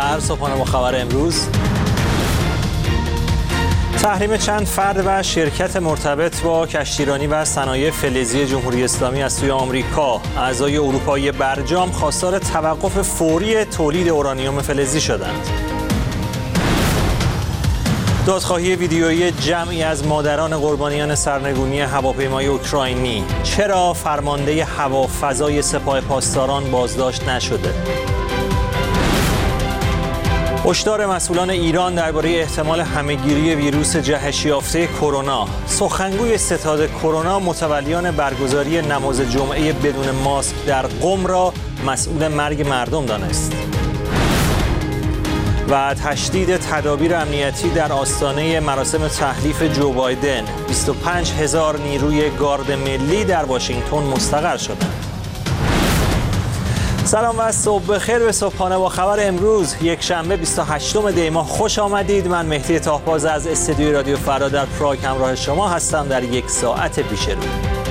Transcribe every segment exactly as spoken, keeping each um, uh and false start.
خبر صبحانه با خبر امروز. تحریم چند فرد و شرکت مرتبط با کشتیرانی و صنایع فلزی جمهوری اسلامی از سوی آمریکا. اعضای اروپایی برجام خواستار توقف فوری تولید اورانیوم فلزی شدند. دادخواهی ویدیویی جمعی از مادران قربانیان سرنگونی هواپیمای اوکراینی. چرا فرمانده هوافضای سپاه پاسداران بازداشت نشده؟ هشدار مسئولان ایران درباره احتمال همه‌گیری ویروس جهش یافته کرونا. سخنگوی ستاد کرونا متولیان برگزاری نماز جمعه بدون ماسک در قم را مسئول مرگ مردم دانست. و تشدید تدابیر امنیتی در آستانه مراسم تحلیف جو بایدن. بیست و پنج هزار نیروی گارد ملی در واشنگتن مستقر شدند. سلام و صبح بخیر به صبحانه با خبر امروز. یک شنبه بیست و هشتم دی ماه خوش آمدید. من مهدی طاهباز از استودیوی رادیو فردا در پراگ همراه شما هستم در یک ساعت پیش رو.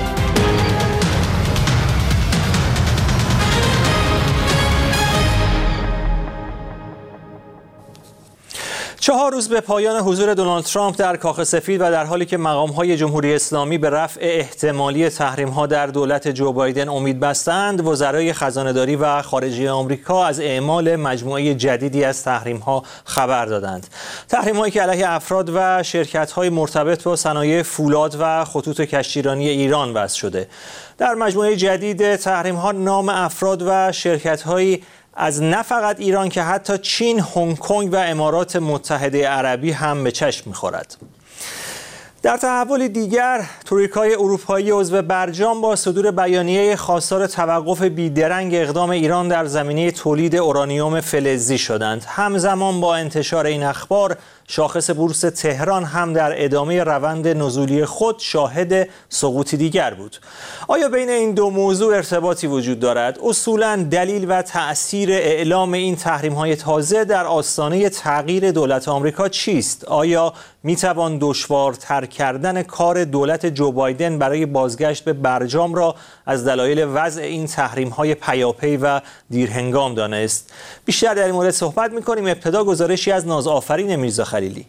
چهار روز به پایان حضور دونالد ترامپ در کاخ سفید و در حالی که مقام‌های جمهوری اسلامی به رفع احتمالی تحریم‌ها در دولت جو بایدن امید بستند، وزرای خزانه‌داری و خارجه آمریکا از اعمال مجموعه جدیدی از تحریم‌ها خبر دادند. تحریم‌هایی که علیه افراد و شرکت‌های مرتبط با صنایع فولاد و خطوط کشتیرانی ایران وضع شده. در مجموعه جدید تحریم‌ها نام افراد و شرکت‌هایی از نه فقط ایران که حتی چین، هنگ کنگ و امارات متحده عربی هم به چشم می‌خورد. در تحول دیگر، توریکای اروپایی عضو برجام با صدور بیانیه خواستار توقف بیدرنگ اقدام ایران در زمینه تولید اورانیوم فلزی شدند. همزمان با انتشار این اخبار، شاخص بورس تهران هم در ادامه روند نزولی خود شاهد سقوطی دیگر بود. آیا بین این دو موضوع ارتباطی وجود دارد؟ اصولاً دلیل و تأثیر اعلام این تحریم‌های تازه در آستانه تغییر دولت آمریکا چیست؟ آیا میتوان دشوارتر کردن کار دولت جو بایدن برای بازگشت به برجام را از دلایل وضع این تحریم‌های پیاپی و دیرهنگام دانست؟ بیشتر در این مورد صحبت می‌کنیم. ابتدا گزارشی از نازآفرین میرزا خلیلی.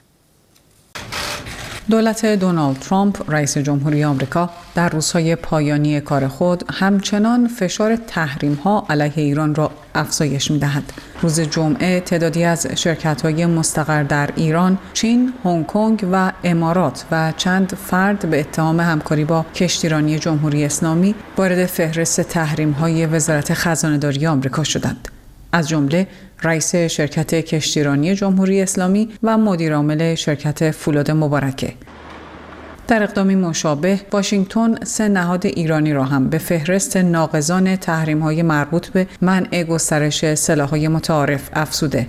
دولت دونالد ترامپ رئیس جمهوری آمریکا در روزهای پایانی کار خود همچنان فشار تحریم‌ها علیه ایران را افزایش می‌دهد. روز جمعه تعدادی از شرکت‌های مستقر در ایران، چین، هنگ کنگ و امارات و چند فرد به اتهام همکاری با کشتیرانی جمهوری اسلامی وارد فهرست تحریم‌های وزارت خزانه‌داری آمریکا شدند. از جمله رئیس شرکت کشتیرانی جمهوری اسلامی و مدیر عامل شرکت فولاد مبارکه. در اقدامی مشابه، واشنگتن سه نهاد ایرانی را هم به فهرست ناقضان تحریم‌های مربوط به منع گسترش سلاح‌های متعارف افزوده.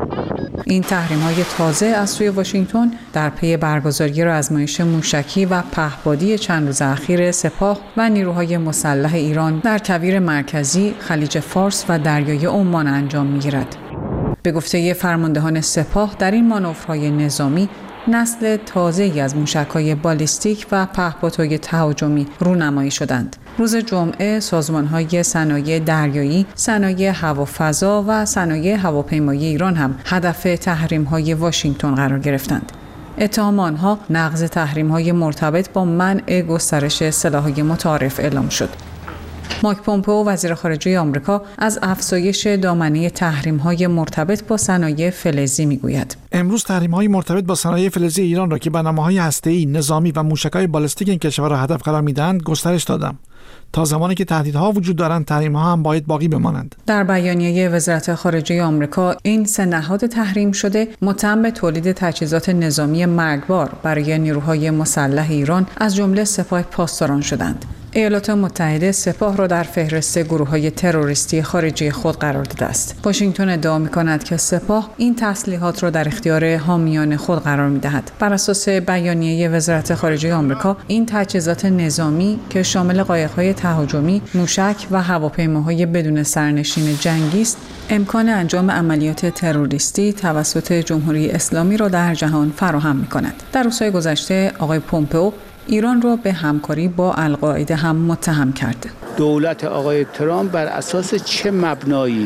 این تحریم‌های تازه از سوی واشنگتن در پی برگزاری آزمایش موشکی و پهپادی چند روز اخیر سپاه و نیروهای مسلح ایران در کویر مرکزی، خلیج فارس و دریای عمان انجام می‌گیرد. به گفته فرماندهان سپاه، در این مانورهای نظامی نسل تازه‌ای از موشک‌های بالیستیک و پهپادهای تهاجمی رونمایی شدند. روز جمعه سازمان‌های صنایع دریایی، صنایع هوافضا و صنایع هواپیمایی ایران هم هدف تحریم‌های واشنگتن قرار گرفتند. اتهام آنها نقض تحریم‌های مرتبط با منع گسترش سلاح‌های متعارف اعلام شد. مایک پومپئو وزیر خارجه آمریکا از افزایش دامنه تحریم‌های مرتبط با صنایع فلزی میگوید. امروز تحریم‌های مرتبط با صنایع فلزی ایران را که برنامه‌های هسته‌ای، نظامی و موشک‌های بالستیک این کشور را هدف قرار می‌دهند گسترش دادم. تا زمانی که تهدیدها وجود دارند، تحریم‌ها هم باید باقی بمانند. در بیانیه وزارت خارجه آمریکا، این سه نهاد تحریم شده متهم به تولید تجهیزات نظامی مرگبار برای نیروهای مسلح ایران از جمله سپاه پاسداران شدند. ایالات متحده سپاه را در فهرست گروه‌های تروریستی خارجی خود قرار داده است. واشنگتن ادعا می‌کند که سپاه این تسلیحات را در اختیار حامیان خود قرار می‌دهد. بر اساس بیانیه وزارت خارجه آمریکا، این تجهیزات نظامی که شامل قایق‌های تهاجمی، موشک و هواپیماهای بدون سرنشین جنگی است، امکان انجام عملیات تروریستی توسط جمهوری اسلامی را در جهان فراهم می‌کند. در روزهای گذشته آقای پومپئو ایران را به همکاری با القاعده هم متهم کرد. دولت آقای ترامپ بر اساس چه مبنایی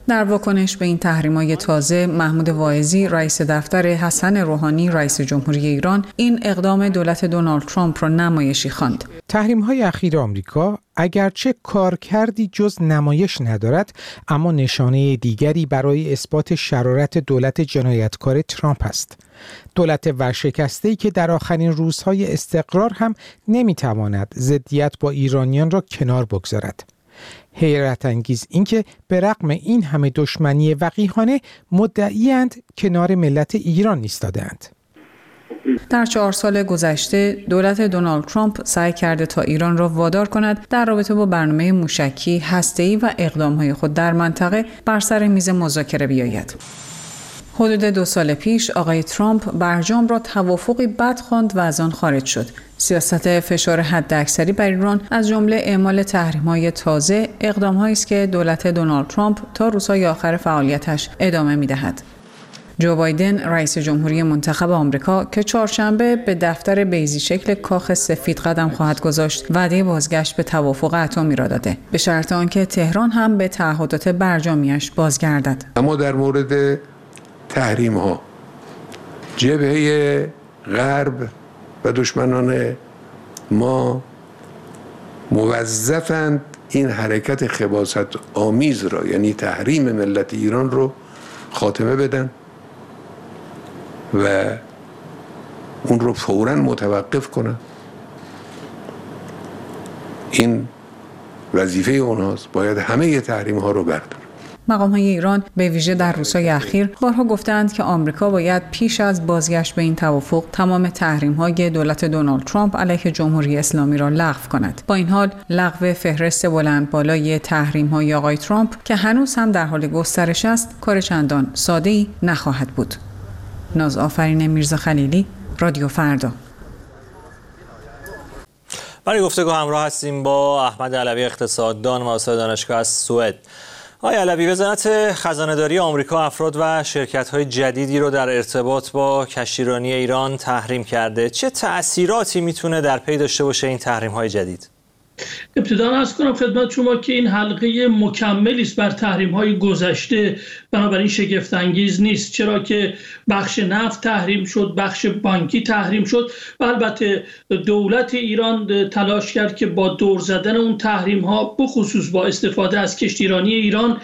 در واکنش به این تحریم‌های تازه، محمود واعظی رئیس دفتر حسن روحانی رئیس جمهوری ایران این اقدام دولت دونالد ترامپ را نمایشی خواند. تحریم‌های اخیر آمریکا اگرچه کارکردی جز نمایش ندارد، اما نشانه دیگری برای اثبات شرارت دولت جنایتکار ترامپ است. دولت ورشکسته‌ای که در آخرین روزهای استقرار هم نمی‌تواند ضدیت با ایرانیان را کنار بگذارد. حیرت انگیز این که به رغم این همه دشمنی وقیحانه مدعی‌اند کنار ملت ایران ایستاده‌اند. در چهار سال گذشته دولت دونالد ترامپ سعی کرده تا ایران را وادار کند در رابطه با برنامه موشکی، هسته‌ای و اقدام‌های خود در منطقه بر سر میز مذاکره بیاید. حدود دو سال پیش آقای ترامپ برجام را توافقی بد خواند و از آن خارج شد. سیاست فشار حداکثری بر ایران از جمله اعمال تحریم‌های تازه اقدام‌هایی است که دولت دونالد ترامپ تا روزهای آخر فعالیتش ادامه می‌دهد. جو بایدن رئیس جمهوری منتخب آمریکا که چهارشنبه به دفتر بیضی شکل کاخ سفید قدم خواهد گذاشت، وعده بازگشت به توافق اتمی را داده، به شرط آنکه تهران هم به تعهدات برجامیش بازگردد. اما در مورد تحریم ها جبهه غرب و دشمنان ما موظفند این حرکت خباثت آمیز را، یعنی تحریم ملت ایران رو خاتمه بدن و اون رو فوراً متوقف کنن. این وظیفه اونهاست، باید همه تحریم ها رو بردارن. مقام‌های ایران به ویژه در روزهای اخیر بارها گفتند که آمریکا باید پیش از بازگشت به این توافق تمام تحریم‌های دولت دونالد ترامپ علیه جمهوری اسلامی را لغو کند. با این حال لغو فهرست بلند بالای تحریم‌های آقای ترامپ که هنوز هم در حال گسترش است، کار چندان ساده‌ای نخواهد بود. ناز آفرین میرزا خلیلی، رادیو فردا. برای گفتگو همراه هستیم با احمد علوی، اقتصاددان و استاد دانشگاه از سوئد. آقای علوی، وزارت خزانه‌داری آمریکا افراد و شرکت‌های جدیدی رو در ارتباط با کشتیرانی ایران تحریم کرده. چه تأثیراتی میتونه در پی داشته باشه این تحریم‌های جدید؟ ابتدا عرض کنم خدمت شما که این حلقه مکملی است بر تحریم‌های گذشته، بنابراین شگفت انگیز نیست، چرا که بخش نفت تحریم شد، بخش بانکی تحریم شد و البته دولت ایران تلاش کرد که با دور زدن اون تحریم‌ها بخصوص با استفاده از کشتیرانی ایران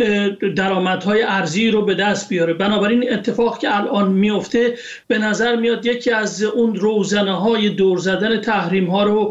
درآمدهای ارزی رو به دست بیاره. بنابراین اتفاق که الان میفته به نظر میاد یکی از اون روزنه‌های دور زدن تحریم‌ها رو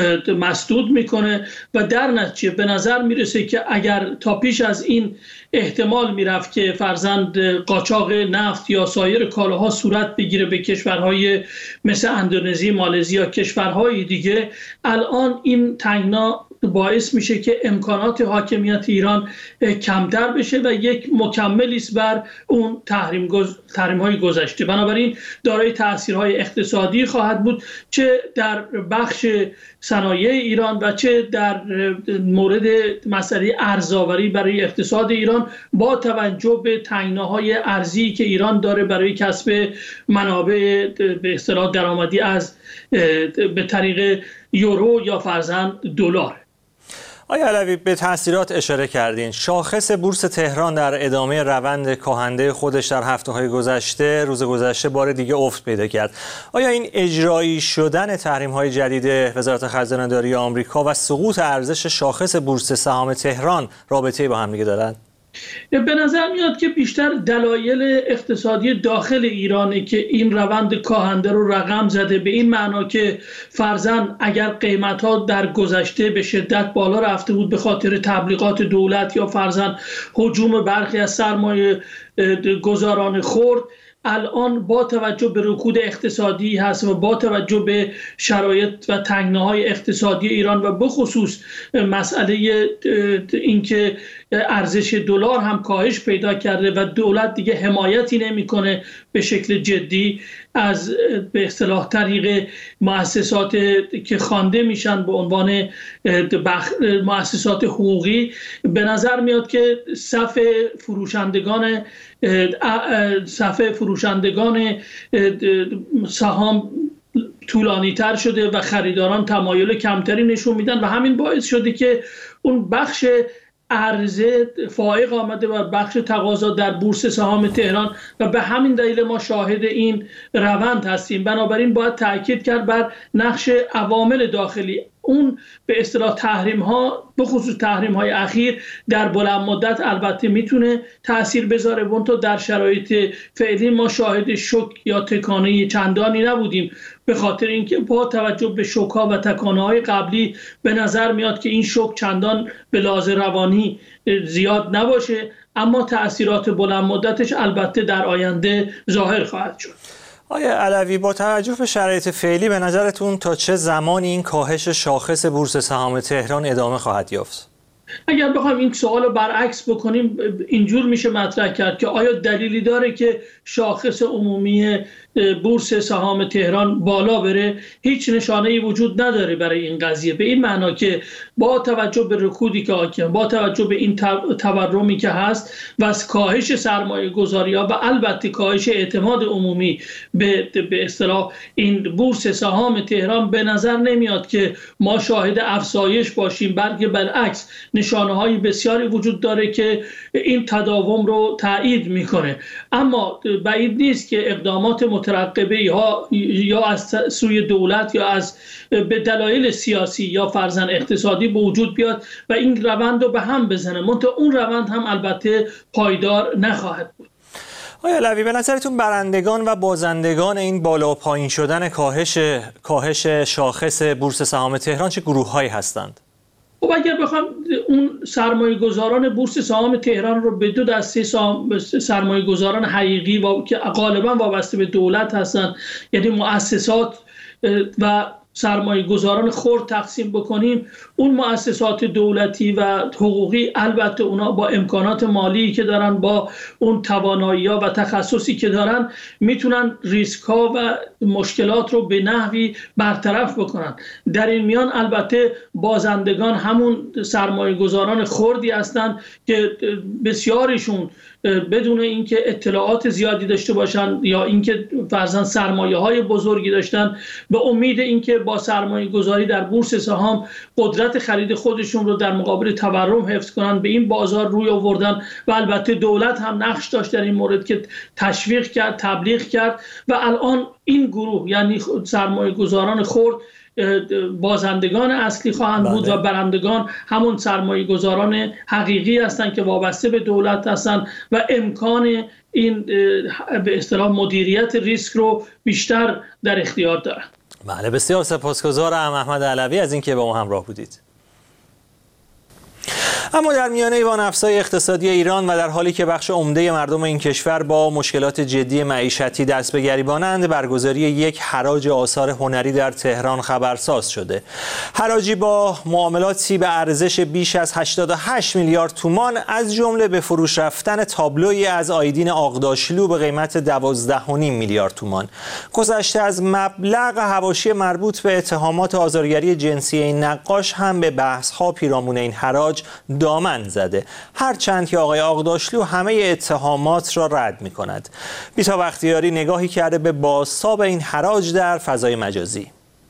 مسدود میکنه و در نتیجه به نظر میرسه که اگر تا پیش از این احتمال میرفت که فرزند قاچاق نفت یا سایر کالاها صورت بگیره به کشورهای مثل اندونزی، مالزی یا کشورهای دیگه، الان این تنگنا باعث میشه که امکانات حاکمیت ایران کمتر بشه و یک مکملی است بر اون تحریم گز... تحریم های گذشته. بنابراین دارای تاثیرهای اقتصادی خواهد بود، چه در بخش صنایع ایران و چه در مورد مسئله ارزآوری برای اقتصاد ایران، با توجه به تنگناهای ارزی که ایران داره برای کسب منابع به اصطلاح درآمدی از به طریق یورو یا فرضاً دلار. آقای علوی، به تأثیرات اشاره کردین. شاخص بورس تهران در ادامه روند کاهنده خودش در هفته‌های گذشته، روز گذشته بار دیگه افت پیدا کرد. آیا این اجرایی شدن تحریم‌های جدید وزارت خزانه‌داری آمریکا و سقوط ارزش شاخص بورس سهام تهران رابطه‌ای با هم دیگه دارند؟ به نظر میاد که بیشتر دلایل اقتصادی داخل ایرانه که این روند کاهنده رو رقم زده، به این معنا که فرضاً اگر قیمت‌ها در گذشته به شدت بالا رفته بود به خاطر تبلیغات دولت یا فرضاً هجوم برخی از سرمایه گذاران خرد، الان با توجه به رکود اقتصادی هست و با توجه به شرایط و تنگناهای اقتصادی ایران و بخصوص مسئله اینکه ارزش دلار هم کاهش پیدا کرده و دولت دیگه حمایتی نمیکنه به شکل جدی از به اصطلاح طریق مؤسسات که خوانده میشن به عنوان مؤسسات حقوقی، به نظر میاد که صف فروشندگان صف فروشندگان سهام طولانی تر شده و خریداران تمایل کمتری نشون میدن و همین باعث شده که اون بخش عرضه فائق آمده و بخش تقاضا در بورس سهام تهران و به همین دلیل ما شاهد این روند هستیم. بنابراین باید تاکید کرد بر نقش عوامل داخلی. اون به اصطلاح تحریم ها، به خصوص تحریم های اخیر، در بلند مدت البته میتونه تاثیر بذاره، منتها در شرایط فعلی ما شاهد شوک یا تکانه چندانی نبودیم، به خاطر اینکه با توجه به شوک ها و تکانه های قبلی به نظر میاد که این شوک چندان به لحاظ روانی زیاد نباشه، اما تأثیرات بلند مدتش البته در آینده ظاهر خواهد شد. آیا علوی، با توجه به شرایط فعلی به نظرتون تا چه زمانی این کاهش شاخص بورس سهام تهران ادامه خواهد یافت؟ اگر بخوایم این سوال رو برعکس بکنیم، اینجور میشه مطرح کرد که آیا دلیلی داره که شاخص عمومی بورس سهام تهران بالا بره؟ هیچ نشانه‌ای وجود نداره برای این قضیه، به این معنا که با توجه به رکودی که حاکم، با توجه به این تورمی که هست و از کاهش سرمایه گذاری‌ها و البته کاهش اعتماد عمومی به به اصطلاح این بورس سهام تهران، به نظر نمیاد که ما شاهد افزایش باشیم، بلکه بالعکس نشانه‌های بسیاری وجود داره که این تداوم رو تایید میکنه. اما بعید نیست که اقدامات مترقبه ها یا از سوی دولت یا از به دلایل سیاسی یا فرضاً اقتصادی به وجود بیاد و این روند رو به هم بزنه، منتها اون روند هم البته پایدار نخواهد بود. آیا علوی، به نظرتون برندگان و بازندگان این بالا و پایین شدن کاهش کاهش شاخص بورس سهام تهران چه گروه‌هایی هستند؟ خب اگر بخوام اون سرمایه گذاران بورس سهام تهران رو به دو دسته سرمایه گذاران حقیقی و که غالبا وابسته به دولت هستن، یعنی مؤسسات و سرمایه گذاران خرد تقسیم بکنیم، اون مؤسسات دولتی و حقوقی البته اونا با امکانات مالی که دارن، با اون توانایی‌ها و تخصصی که دارن، میتونن ریسک‌ها و مشکلات رو به نحوی برطرف بکنن. در این میان البته بازندگان همون سرمایه گذاران خردی هستند که بسیاریشون بدون اینکه اطلاعات زیادی داشته باشن یا اینکه فرضاً سرمایه‌های بزرگی داشتن، به امید اینکه با سرمایه گذاری در بورس سهام قدرت خرید خودشون رو در مقابل تورم حفظ کنن، به این بازار روی آوردن و البته دولت هم نقش داشت در این مورد که تشویق کرد، تبلیغ کرد و الان این گروه یعنی سرمایه گذاران خرد بازندگان اصلی خواهند بود و برندگان همون سرمایه گذاران حقیقی هستند که وابسته به دولت هستند و امکان این به اصطلاح مدیریت ریسک رو بیشتر در اختیار دارند. بله، بسیار سپاسگزارم احمد علوی از اینکه با ما همراه بودید. اما در میانه وان‌افزای اقتصادی ایران و در حالی که بخش عمده مردم این کشور با مشکلات جدی معیشتی دست به گریبانند، برگزاری یک حراج آثار هنری در تهران خبرساز شده. حراجی با معاملاتی به ارزش بیش از هشتاد و هشت میلیارد تومان، از جمله به فروش رفتن تابلویی از آیدین آغداشلو به قیمت دوازده و نیم میلیارد تومان. گذشته از مبلغ حواشی مربوط به اتهامات آزارگری جنسی این نقاش هم به بحث‌ها پیرامون این حراج دامن زده، هرچند که آقای آغداشلو همه اتهامات را رد می کند. بیتا بختیاری نگاهی کرده به بازتاب این حراج در فضای مجازی.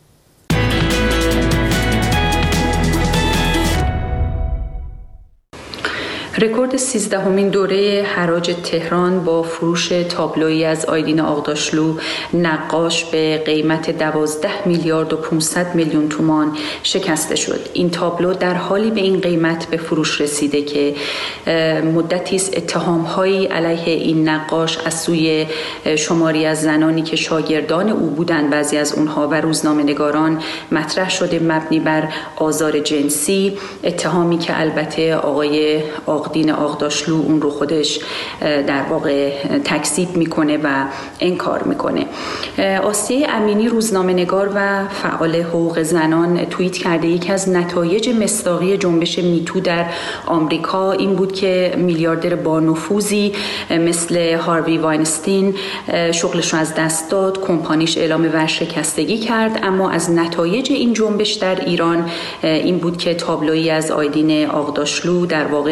رکورد سیزدهمین دوره حراج تهران با فروش تابلویی از آیدین آغداشلو نقاش به قیمت دوازده میلیارد و پانصد میلیون تومان شکسته شد. این تابلو در حالی به این قیمت به فروش رسیده که مدتی است اتهام‌هایی علیه این نقاش از سوی شماری از زنانی که شاگردان او بودند، بعضی از اونها و روزنامه‌نگاران مطرح شده مبنی بر آزار جنسی، اتهامی که البته آقای آقدین آغداشلو اون رو خودش در واقع تکذیب میکنه و انکار میکنه. آسیه امینی روزنامه‌نگار و فعال حقوق زنان توییت کرده یکی از نتایج مصداقی جنبش میتو در آمریکا این بود که میلیاردر با نفوذی مثل هاروی واینستین شغلش رو از دست داد، کمپانیش اعلام ورشکستگی کرد. اما از نتایج این جنبش در ایران این بود که تابلویی از آیدین آغداشلو در واقع رکورد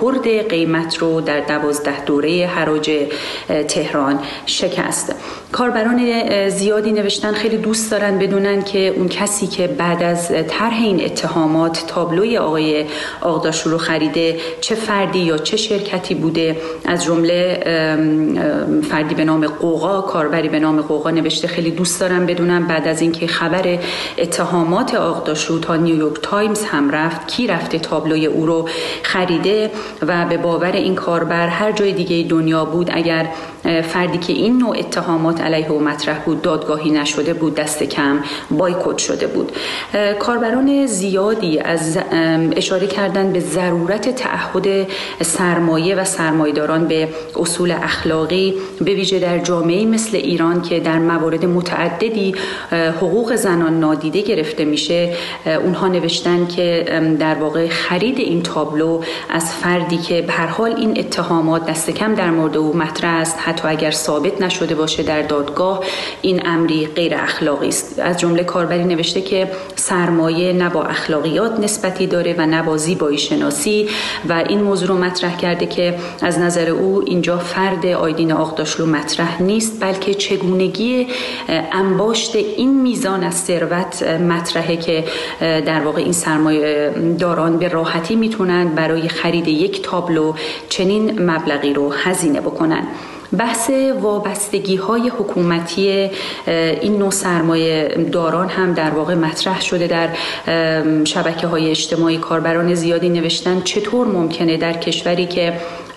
رکورد قیمت رو در دوازده دوره حراج تهران شکست. کاربران زیادی نوشتن خیلی دوست دارن بدونن که اون کسی که بعد از طرح این اتهامات تابلوی آقای آغداشلو رو خریده چه فردی یا چه شرکتی بوده. از جمله فردی به نام قوقا، کاربری به نام قوقا نوشته خیلی دوست دارم بدونم بعد از اینکه خبر اتهامات آغداشلو تا نیویورک تایمز هم رفت کی رفته تابلوی او رو خریده. و به باور این کاربر هر جای دیگه دنیا بود اگر فردی که این نوع اتهامات علیه او مطرح بود دادگاهی نشده بود، دست کم بایکوت شده بود. کاربران زیادی از اشاره کردن به ضرورت تعهد سرمایه و سرمایه‌داران به اصول اخلاقی، به ویژه در جامعه‌ای مثل ایران که در موارد متعددی حقوق زنان نادیده گرفته میشه. اونها نوشتن که در واقع خرید این تابلو از فردی که به هر حال این اتهامات دست کم در مورد او مطرح است، حتی اگر ثابت نشده باشه در دادگاه، این امری غیر اخلاقی است. از جمله کاربری نوشته که سرمایه نه با اخلاقیات نسبتی داره و نه با زیبایی شناسی و این موضوع رو مطرح کرده که از نظر او اینجا فرد آیدین آغداشلو مطرح نیست، بلکه چگونگی انباشت این میزان از ثروت مطرحه که در واقع این سرمایه داران به راحتی میتونن برای خرید یک تابلو چنین مبلغی رو هزینه بکنن. بحث وابستگی های حکومتی این نوع سرمایه داران هم در واقع مطرح شده در شبکه های اجتماعی. کاربران زیادی نوشتن چطور ممکنه در کشوری که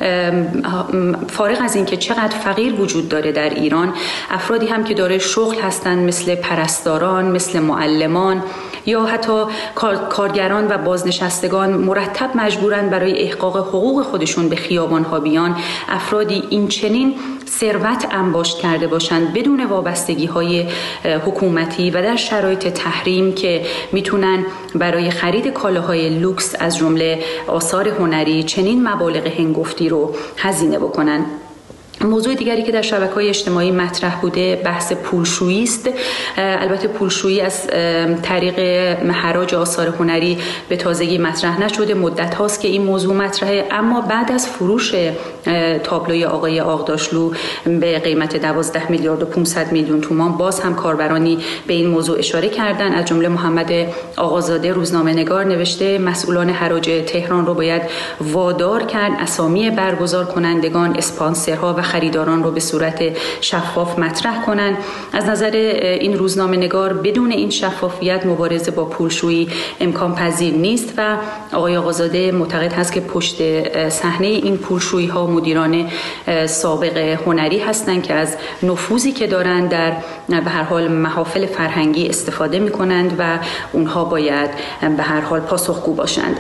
فارغ از این که چقدر فقیر وجود داره در ایران، افرادی هم که داره شغل هستن مثل پرستاران، مثل معلمان یا حتی کارگران و بازنشستگان مرتب مجبورن برای احقاق حقوق خودشون به خیابان‌ها بیان، افرادی این چنین ثروت انباشت کرده باشند بدون وابستگی‌های حکومتی و در شرایط تحریم که میتونن برای خرید کالاهای لوکس از جمله آثار هنری چنین مبالغ هنگفتی رو هزینه بکنن. موضوع دیگری که در شبکه‌های اجتماعی مطرح بوده بحث پولشویی است. البته پولشویی از طریق حراج آثار هنری به تازگی مطرح نشده، مدت هاست که این موضوع مطرحه، اما بعد از فروش تابلوی آقای آغداشلو به قیمت دوازده میلیارد و پانصد میلیون تومان باز هم کاربرانی به این موضوع اشاره کردن. از جمله محمد آقازاده روزنامه‌نگار نوشته مسئولان حراج تهران رو باید وادار کرد اسامی برگزار کنندگان، اسپانسرها و خریداران رو به صورت شفاف مطرح کنند. از نظر این روزنامه‌نگار بدون این شفافیت مبارزه با پولشویی امکان پذیر نیست و آقای آقازاده معتقد هست که پشت صحنه این پولشویی ها مدیران سابق هنری هستند که از نفوذی که دارند در به هر حال محافل فرهنگی استفاده می‌کنند و اونها باید به هر حال پاسخگو باشند.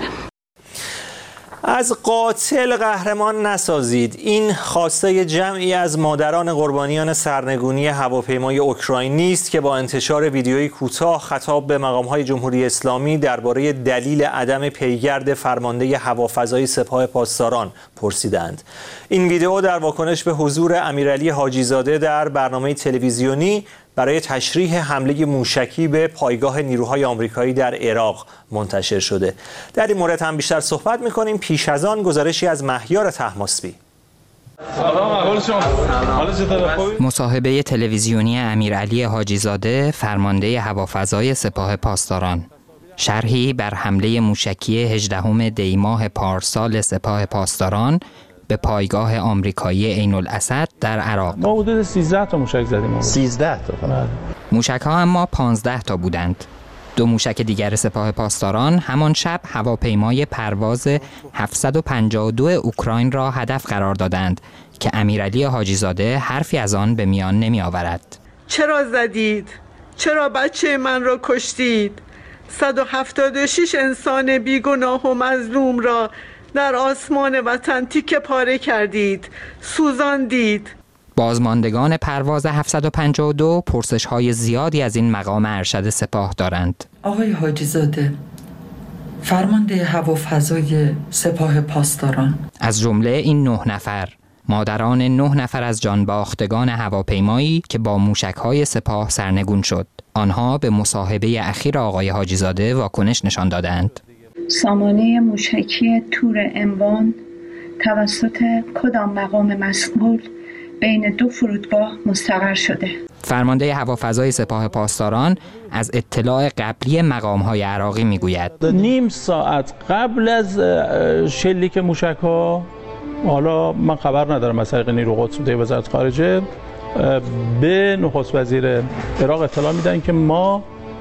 از قاتل قهرمان نسازید. این خواسته جمعی از مادران قربانیان سرنگونی هواپیمای اوکراینی است که با انتشار ویدیویی کوتاه خطاب به مقام‌های جمهوری اسلامی درباره دلیل عدم پیگرد فرمانده هوافضای سپاه پاسداران پرسیدند. این ویدیو در واکنش به حضور امیرعلی حاجی‌زاده در برنامه تلویزیونی برای تشریح حمله موشکی به پایگاه نیروهای آمریکایی در عراق منتشر شده. در این مورد هم بیشتر صحبت می‌کنیم. پیش از آن گزارشی از مهیار طهماسبی. مصاحبه تلویزیونی امیرعلی حاجی‌زاده فرمانده هوافضای سپاه پاسداران. شرحی بر حمله موشکی هجدهم دی ماه پارسال سپاه پاسداران به پایگاه آمریکایی عین الاسد در عراق. ما حدود سیزده تا موشک زدیم. سیزده تا. موشک ها اما پانزده تا بودند. دو موشک دیگر سپاه پاسداران همان شب هواپیمای پرواز هفتصد و پنجاه و دو اوکراین را هدف قرار دادند که امیرعلی حاجی‌زاده حرفی از آن به میان نمی آورد. چرا زدید؟ چرا بچه من را کشتید؟ صد و هفتاد و شش انسان بیگناه و مظلوم را در آسمان وطن تیکه پاره کردید، سوزاندید. بازماندگان پرواز هفتصد و پنجاه و دو پرسش‌های زیادی از این مقام ارشد سپاه دارند. آقای حاجی‌زاده، فرمانده هوافضای سپاه پاسداران، از جمله این نه نفر، مادران نه نفر از جانباختگان هواپیمایی که با موشک‌های سپاه سرنگون شد. آنها به مصاحبه اخیر آقای حاجی‌زاده واکنش نشان دادند. سامانه موشکی تور اموان توسط کدام مقام مسئول بین دو فرودگاه مستقر شده؟ فرمانده هوافضای سپاه پاسداران از اطلاع قبلی مقام‌های عراقی میگوید نیم ساعت قبل از شلیک موشک‌ها، حالا من خبر ندارم از طریق نیرو قدس بوده وزارت خارجه، به نخست وزیر عراق اطلاع میدن که ما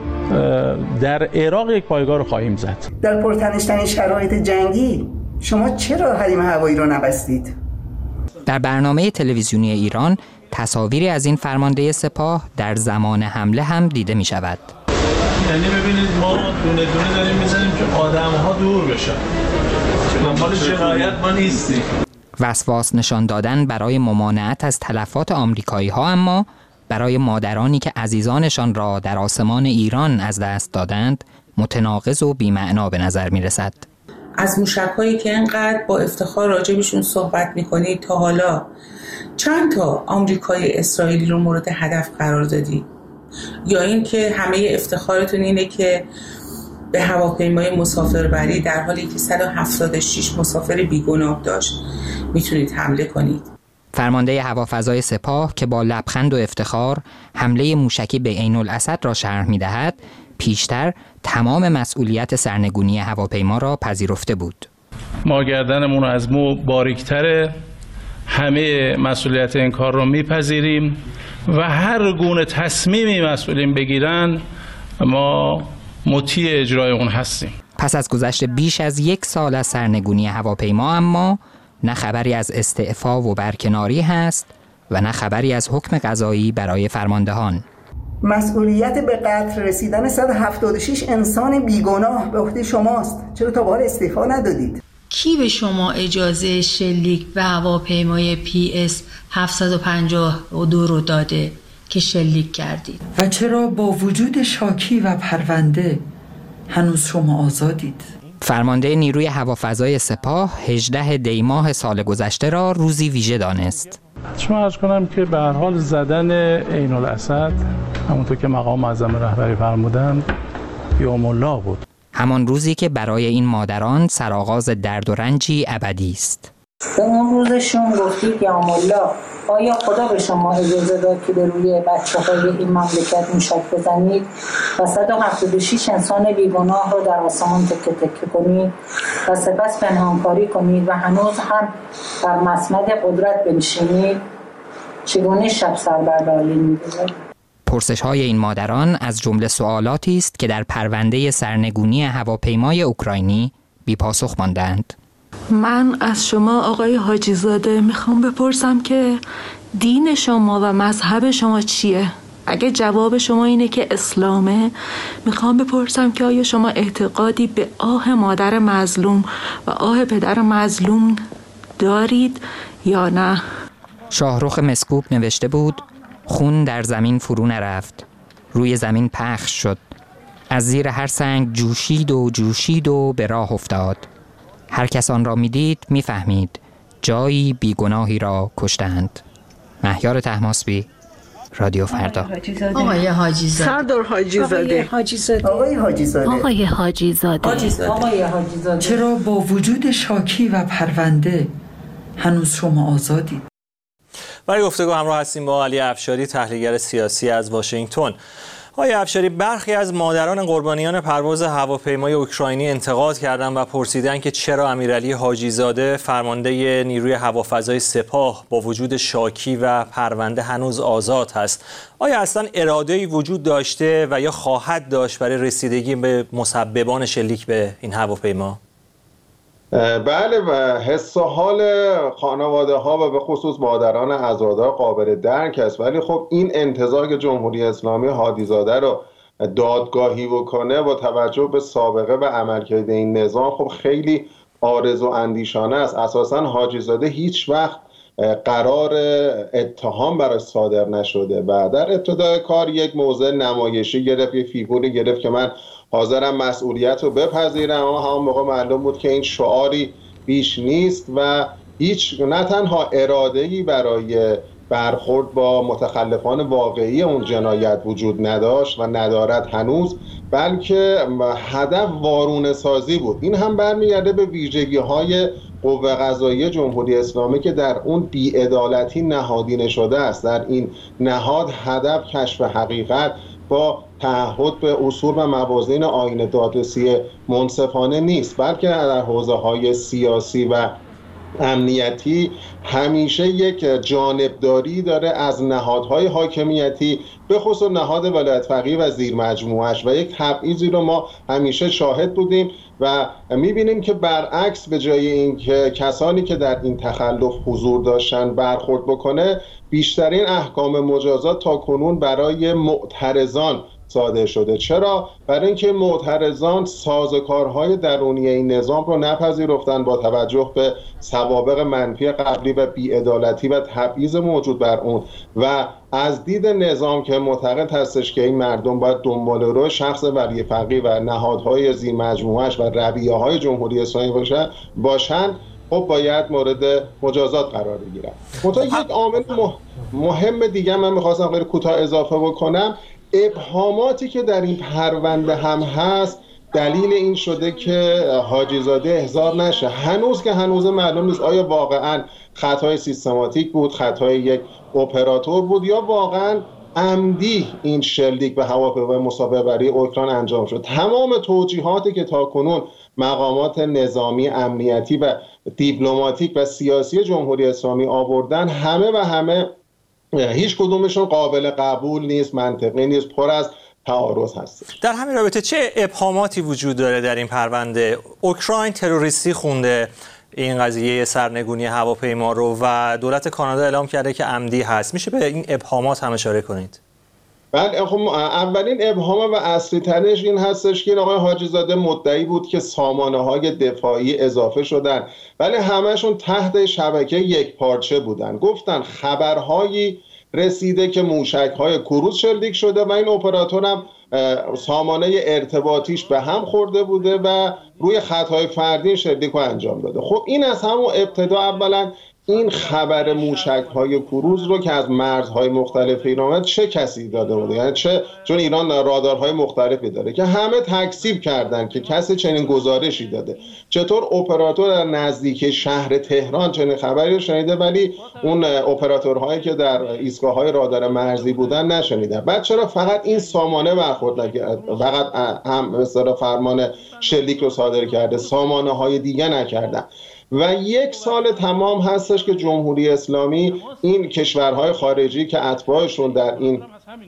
در عراق یک پایگاه رو خواهیم زد. در پرتنش‌ترین شرایط جنگی شما چرا حریم هوایی رو نبستید؟ در برنامه تلویزیونی ایران تصاویری از این فرمانده سپاه در زمان حمله هم دیده می شود. یعنی ببینید ما دونه دونه داریم میزنیم که آدم‌ها دور بشن. دنبال جنایت ما نیستیم. وسواس نشان دادن برای ممانعت از تلفات آمریکایی‌ها، اما برای مادرانی که عزیزانشان را در آسمان ایران از دست دادند متناقض و بی‌معنا به نظر می‌رسد. از موشک‌هایی که اینقدر با افتخار راجبشون صحبت می‌کنید تا حالا چند تا آمریکایی اسرائیلی رو مورد هدف قرار دادید؟ یا اینکه همه افتخارتون اینه که به هواپیمای مسافربری در حالی که صد و هفتاد و شش مسافر بیگناه داشت میتونید حمله کنید؟ فرمانده هوافضای سپاه که با لبخند و افتخار حمله موشکی به عین الاسد را شرح می‌دهد، پیشتر تمام مسئولیت سرنگونی هواپیما را پذیرفته بود. ما گردنمون رو از مو باریک‌تره، همه مسئولیت این کار رو میپذیریم و هر گونه تصمیمی مسئولین بگیرن ما مطیع اجرای اون هستیم. پس از گذشت بیش از یک سال از سرنگونی هواپیما اما نه خبری از استعفا و برکناری هست و نه خبری از حکم قضایی برای فرماندهان. مسئولیت به قتل رسیدن صد و هفتاد و شش انسان بیگناه به عهده شماست. چرا تا به حال استعفا ندادید؟ کی به شما اجازه شلیک به هواپیمای پی اس هفتصد و پنجاه و دو رو داده که شلیک کردید؟ و چرا با وجود شاکی و پرونده هنوز شما آزادید؟ فرمانده نیروی هوافضای سپاه هجدهم دی ماه سال گذشته را روزی ویژه دانست. شما عرض کنم که به هر حال زدن عین الاسد همونطور که مقام معظم رهبری فرمودن یوم الله بود. همان روزی که برای این مادران سرآغاز درد و رنجی ابدی است. به اون روزشون گفتید یوم الله، آیا خدا به شما اجازه داد که به روی بچه‌های این مملکت موشک بزنید و صد و هفتاد و شش انسان بیگناه رو در آسمان تکه تکه کنید و سپس پنهانکاری کنید و هنوز هم در مسند قدرت بنشینید؟ چگونه شب سر بر برلین می‌گذارید؟ پرسش‌های این مادران از جمله سوالاتی است که در پرونده سرنگونی هواپیمای اوکراینی بی پاسخ ماندند. من از شما آقای حاجی زاده میخوام بپرسم که دین شما و مذهب شما چیه؟ اگه جواب شما اینه که اسلامه، میخوام بپرسم که آیا شما اعتقادی به آه مادر مظلوم و آه پدر مظلوم دارید یا نه؟ شاهرخ مسکوب نوشته بود خون در زمین فرو نرفت، روی زمین پخش شد، از زیر هر سنگ جوشید و جوشید و به راه افتاد. هر کس آن را میدید میفهمید جایی بیگناهی را کشتند. مهیار طهماسبی، رادیو فردا. آقای حاجی زاده. سردار حاجی زاده. آقای حاجی زاده. آقای حاجی زاده. آقای حاجی زاده. چرا با وجود شاکی و پرونده هنوز شما آزادید؟ برای گفتگو همراه هستیم با علی افشاری، تحلیلگر سیاسی از واشنگتن. آقای افشاری، برخی از مادران قربانیان پرواز هواپیمای اوکراینی انتقاد کردند و پرسیدند که چرا امیرعلی حاجی زاده، فرمانده نیروی هوافضای سپاه، با وجود شاکی و پرونده هنوز آزاد هست. آیا اصلا اراده‌ای وجود داشته و یا خواهد داشت برای رسیدگی به مسببان شلیک به این هواپیما؟ بله، و حس و حال خانواده ها و به خصوص مادران عزادار قابل درک است، ولی خب این انتظار که جمهوری اسلامی حادی‌زاده رو دادگاهی بکنه با توجه به سابقه و عملکرد این نظام خب خیلی عارض و اندیشانه است. اساساً حاجی‌زاده هیچ وقت قرار اتهام براش صادر نشده و در ابتدای کار یک موضع نمایشی گرفت، یک فیگوری گرفت که من حاضرم مسئولیت رو بپذیرم، اما همون موقع معلوم بود که این شعاری بیش نیست و هیچ نه تنها اراده‌ای برای برخورد با متخلفان واقعی اون جنایت وجود نداشت و ندارد هنوز، بلکه هدف وارونه سازی بود. این هم برمیگرده به ویژگی های قوه قضاییه جمهوری اسلامی که در اون بی‌عدالتی نهادینه شده است. در این نهاد هدف کشف حقیقت با تعهد به اصول و موازین آیین دادرسی منصفانه نیست، بلکه در حوزه‌های سیاسی و امنیتی همیشه یک جانبداری داره از نهادهای حاکمیتی، به خصوص نهاد ولایت فقیه و زیر مجموعش، و یک تبعیضی رو ما همیشه شاهد بودیم و میبینیم که برعکس به جای این که کسانی که در این تخلف حضور داشتن برخورد بکنه، بیشترین احکام مجازات تا کنون برای معترضان صادر شده. چرا؟ برای اینکه معترضان سازوکارهای درونی این نظام رو نپذیرفتن با توجه به سوابق منفی قبلی و بی‌عدالتی و تبعیض موجود بر اون، و از دید نظام که معتقد هستش که این مردم باید دنبال رو شخص ولی فقیه و نهادهای زیر مجموعش و رویه‌های جمهوری اسلامی باشن باشن خب باید مورد مجازات قرار بگیرن. منتها یک عامل مهم دیگه من می‌خواستم غیر کوتاه اضافه بکنم، ابهاماتی که در این پرونده هم هست دلیل این شده که حاجی زاده احضار نشه. هنوز که هنوز معلوم نیست آیا واقعا خطای سیستماتیک بود، خطای یک اپراتور بود، یا واقعا عمدی این شلیک به هواپیمای مسافر بری اوکراین انجام شد. تمام توجیهاتی که تاکنون مقامات نظامی، امنیتی و دیپلماتیک و سیاسی جمهوری اسلامی آوردن، همه و همه هیچ کدومشون قابل قبول نیست، منطقی نیست، پر از تعارض هست. در همین رابطه چه ابهاماتی وجود داره در این پرونده؟ اوکراین تروریستی خونده این قضیه سرنگونی هواپیما رو و دولت کانادا اعلام کرده که عمدی هست. میشه به این ابهامات هم اشاره کنید؟ بله، خب اولین ابهام و اصلی ترینش این هستش که آقای حاجی زاده مدعی بود که سامانه های دفاعی اضافه شدن، ولی همشون تحت شبکه یک پارچه بودن. گفتن خبرهایی رسیده که موشک های کروز شلیک شده و این اپراتور هم سامانه ارتباطیش به هم خورده بوده و روی خطای فردی شلیک رو انجام داده. خب این از همون ابتدا اولا این خبر موشک های کروز رو که از مرزهای مختلف ایران آمد چه کسی داده بوده؟ یعنی چه، چون ایران رادارهای مختلفی داره که همه تکذیب کردن که کسی چنین گزارشی داده. چطور اپراتور در نزدیک شهر تهران چنین خبری رو شنیده ولی اون اپراتورهایی که در ایستگاه‌های رادار مرزی بودن نشنیدن؟ بعد چرا فقط این سامانه برخورد نکرد، فقط هم مثلا فرمان شلیک رو صادر کرده، سامانه های دیگه نکردن؟ و یک سال تمام هستش که جمهوری اسلامی این کشورهای خارجی که اتباعشون در این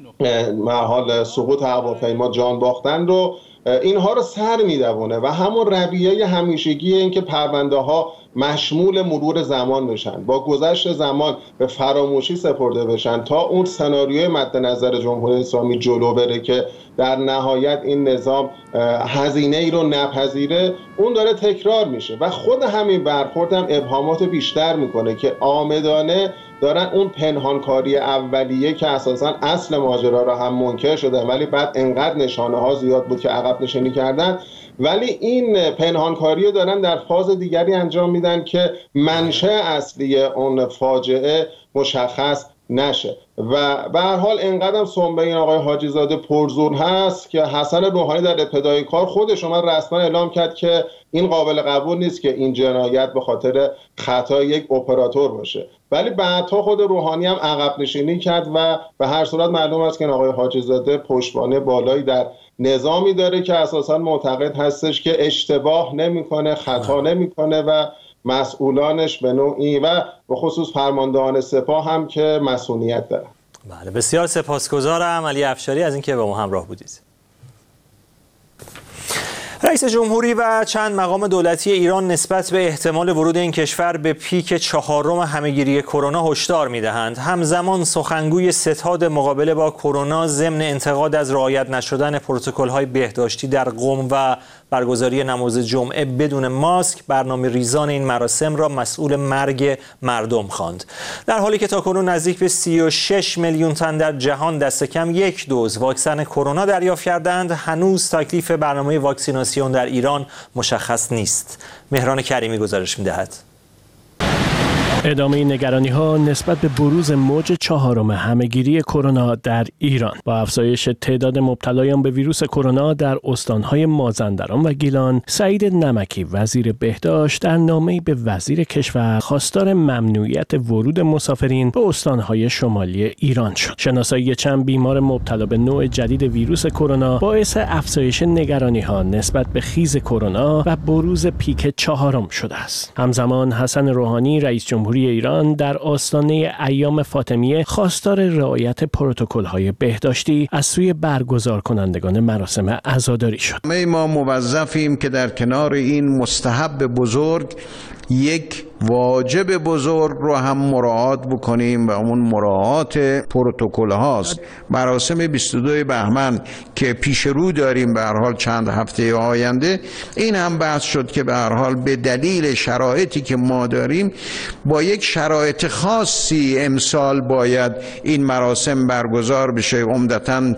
حال سقوط هواپیما جان باختن رو اینها رو سر میدونه و همون رویه همیشگی این که پرونده ها مشمول مرور زمان بشن، با گذشت زمان به فراموشی سپرده بشن تا اون سناریوی مد نظر جمهوری اسلامی جلو بره که در نهایت این نظام هزینه ای رو نپذیره، اون داره تکرار میشه و خود همین برخورد هم ابهامات بیشتر میکنه که آمدانه دارن اون پنهانکاری اولیه که اساسا اصل ماجرا رو هم منکر شدن ولی بعد انقدر نشانه ها زیاد بود که عقب نشینی کردن، ولی این پنهانکاری رو دارن در فاز دیگری انجام میدن که منشأ اصلی اون فاجعه مشخص نشه. و به هر حال انقدر سنبه این آقای حاجی زاده پرزور هست که حسن روحانی در ابتدای کار خودش اومد رسما اعلام کرد که این قابل قبول نیست که این جنایت به خاطر خطای یک اپراتور باشه، ولی بعدها خود روحانی هم عقب نشینی کرد و به هر صورت معلوم است که این آقای حاجی زاده پشتوانه بالایی در نظامی داره که اساسا معتقد هستش که اشتباه نمیکنه، خطا نمیکنه و مسئولانش به نوعی و به خصوص فرماندهان سپاه هم که مسئولیت دارن. بله، بسیار سپاسگزارم علی افشاری از اینکه با ما همراه بودید. رئیس جمهوری و چند مقام دولتی ایران نسبت به احتمال ورود این کشور به پیک چهارم همهگیری کرونا هشدار می‌دهند. همزمان سخنگوی ستاد مقابله با کرونا ضمن انتقاد از رعایت نشدن پروتکل‌های بهداشتی در قم و برگزاری نماز جمعه بدون ماسک برنامه ریزان این مراسم را مسئول مرگ مردم خواند. در حالی که تاکنون نزدیک به سی و شش میلیون تن در جهان دست کم یک دوز واکسن کرونا دریافت کردند، هنوز تکلیف برنامه واکسیناسیون در ایران مشخص نیست. مهران کریمی گزارش می‌دهد. ادامه نگرانی ها نسبت به بروز موج چهارم همهگیری کرونا در ایران. با افزایش تعداد مبتلایان به ویروس کرونا در استانهای مازندران و گیلان، سعید نمکی وزیر بهداشت در نامه‌ای به وزیر کشور خواستار ممنوعیت ورود مسافرین به استانهای شمالی ایران شد. شناسایی چند بیمار مبتلا به نوع جدید ویروس کرونا باعث افزایش نگرانی ها نسبت به خیز کرونا و بروز پیک چهارم شده است. همزمان حسن روحانی رئیس جمهوری ایران در آستانه ایام فاطمیه خواستار رعایت پروتکل‌های بهداشتی از سوی برگزار کنندگان مراسم عزاداری شد. ما موظفیم که در کنار این مستحب بزرگ یک واجب بزرگ رو هم مراعات بکنیم و اون مراعات پروتکل هاست. مراسم بیست و دو بهمن که پیش رو داریم به هر حال چند هفته آینده، این هم بحث شد که به هر حال به دلیل شرایطی که ما داریم با یک شرایط خاصی امسال باید این مراسم برگزار بشه، عمدتاً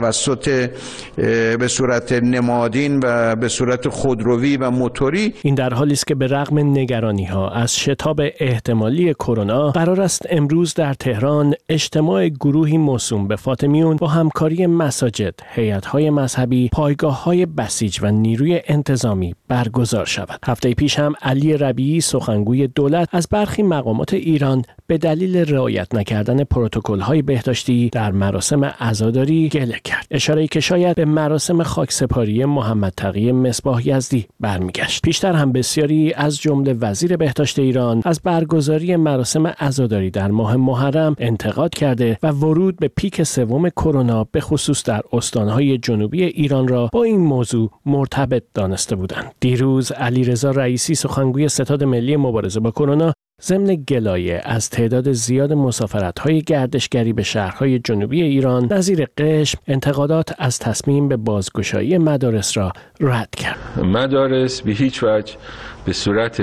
توسط به صورت نمادین و به صورت خودروی و موتوری. این در حالی است که به رغم نگرانی ها از شتاب احتمالی کرونا، قرار است امروز در تهران اجتماع گروهی موسوم به فاطمیون با همکاری مساجد، هیئت‌های مذهبی، پایگاه‌های بسیج و نیروی انتظامی برگزار شود. هفته پیش هم علی ربیعی سخنگوی دولت از برخی مقامات ایران به دلیل رعایت نکردن پروتکل‌های بهداشتی در مراسم عزاداری گله کرد. اشاره‌ای که شاید به مراسم خاکسپاری محمد تقی مصباح یزدی برمیگشت. پیشتر هم بسیاری از جمله وزیر بهداشت ایران از برگزاری مراسم عزاداری در ماه محرم انتقاد کرده و ورود به پیک سوم کرونا به خصوص در استان‌های جنوبی ایران را با این موضوع مرتبط دانسته بودند. دیروز علیرضا رئیسی سخنگوی ستاد ملی مبارزه با کرونا ضمن گلایه از تعداد زیاد مسافرت‌های گردشگری به شهرهای جنوبی ایران نظیر قشم، انتقادات از تصمیم به بازگشایی مدارس را رد کرد. مدارس به هیچ وجه به صورت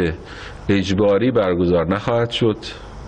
اجباری برگزار نخواهد شد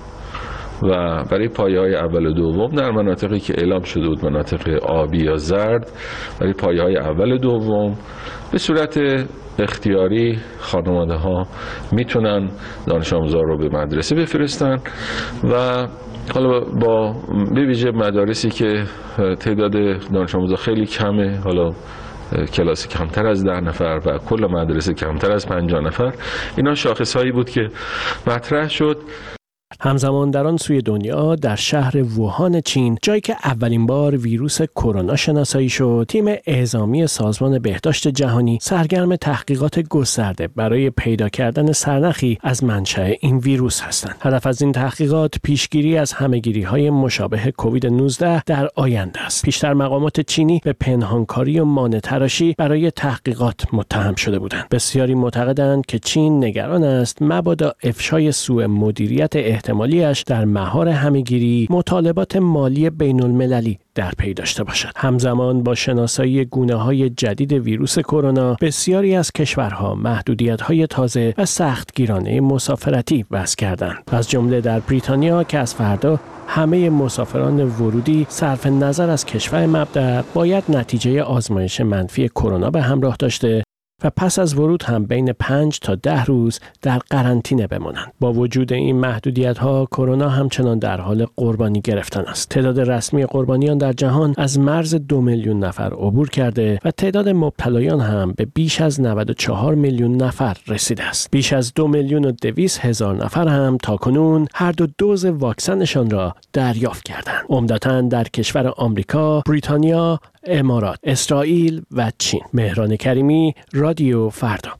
و برای پایه‌های اول و دوم در مناطقی که اعلام شده بود مناطق آبی یا زرد، برای پایه‌های اول و دوم به صورت اختیاری خانواده ها میتونن دانش آموزان رو به مدرسه بفرستن و حالا با به ویژه مدارسی که تعداد دانش آموزان خیلی کمه، حالا کلاس کمتر از ده نفر و کل مدرسه کمتر از پنجاه نفر، اینا شاخص هایی بود که مطرح شد. همزمان در آن سوی دنیا در شهر ووهان چین، جایی که اولین بار ویروس کرونا شناسایی شد، تیم اعزامی سازمان بهداشت جهانی سرگرم تحقیقات گسترده برای پیدا کردن سرنخی از منشأ این ویروس هستند. هدف از این تحقیقات پیشگیری از همه‌گیری‌های مشابه کووید نوزده در آینده است. پیشتر مقامات چینی به پنهانکاری و مانع‌تراشی برای تحقیقات متهم شده بودند. بسیاری معتقدند که چین نگران است مبادا افشای سوء مدیریت احتمالیش در مهار همه‌گیری مطالبات مالی بین المللی در پی داشته باشد. همزمان با شناسایی گونه‌های جدید ویروس کرونا، بسیاری از کشورها محدودیت‌های تازه و سختگیرانه مسافرتی وضع کردند. از جمله در بریتانیا که از فردا همه مسافران ورودی صرف نظر از کشور مبدأ باید نتیجه آزمایش منفی کرونا به همراه داشته و پس از ورود هم بین پنج تا ده روز در قرنطینه بمانند. با وجود این محدودیت‌ها، کرونا همچنان در حال قربانی گرفتن است. تعداد رسمی قربانیان در جهان از مرز دو میلیون نفر عبور کرده و تعداد مبتلایان هم به بیش از نود و چهار میلیون نفر رسیده است. بیش از دو میلیون و دویست هزار نفر هم تاکنون هر دو دوز واکسنشان را دریافت کردند. عمدتاً در کشور آمریکا، بریتانیا، امارات، اسرائیل و چین. مهران کریمی، رادیو فردا.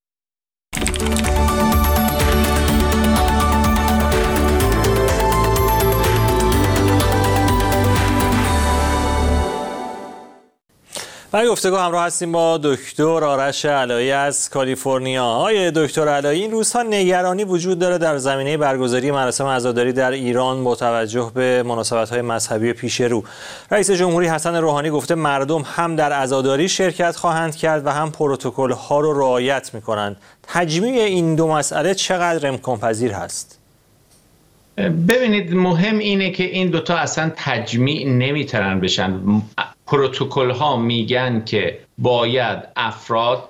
برای گفتگو همراه هستیم با دکتر آرش علایی از کالیفرنیا. آقای دکتر علایی، این روزها نگرانی وجود داره در زمینه برگزاری مراسم عزاداری در ایران با توجه به مناسبت‌های مذهبی پیش رو. رئیس جمهوری حسن روحانی گفته مردم هم در عزاداری شرکت خواهند کرد و هم پروتکل‌ها رو رعایت می‌کنند. تجمیع این دو مسئله چقدر امکان پذیر هست؟ ببینید، مهم اینه که این دوتا اصلا تجمیع نمیتونن بشن. پروتکل ها میگن که باید افراد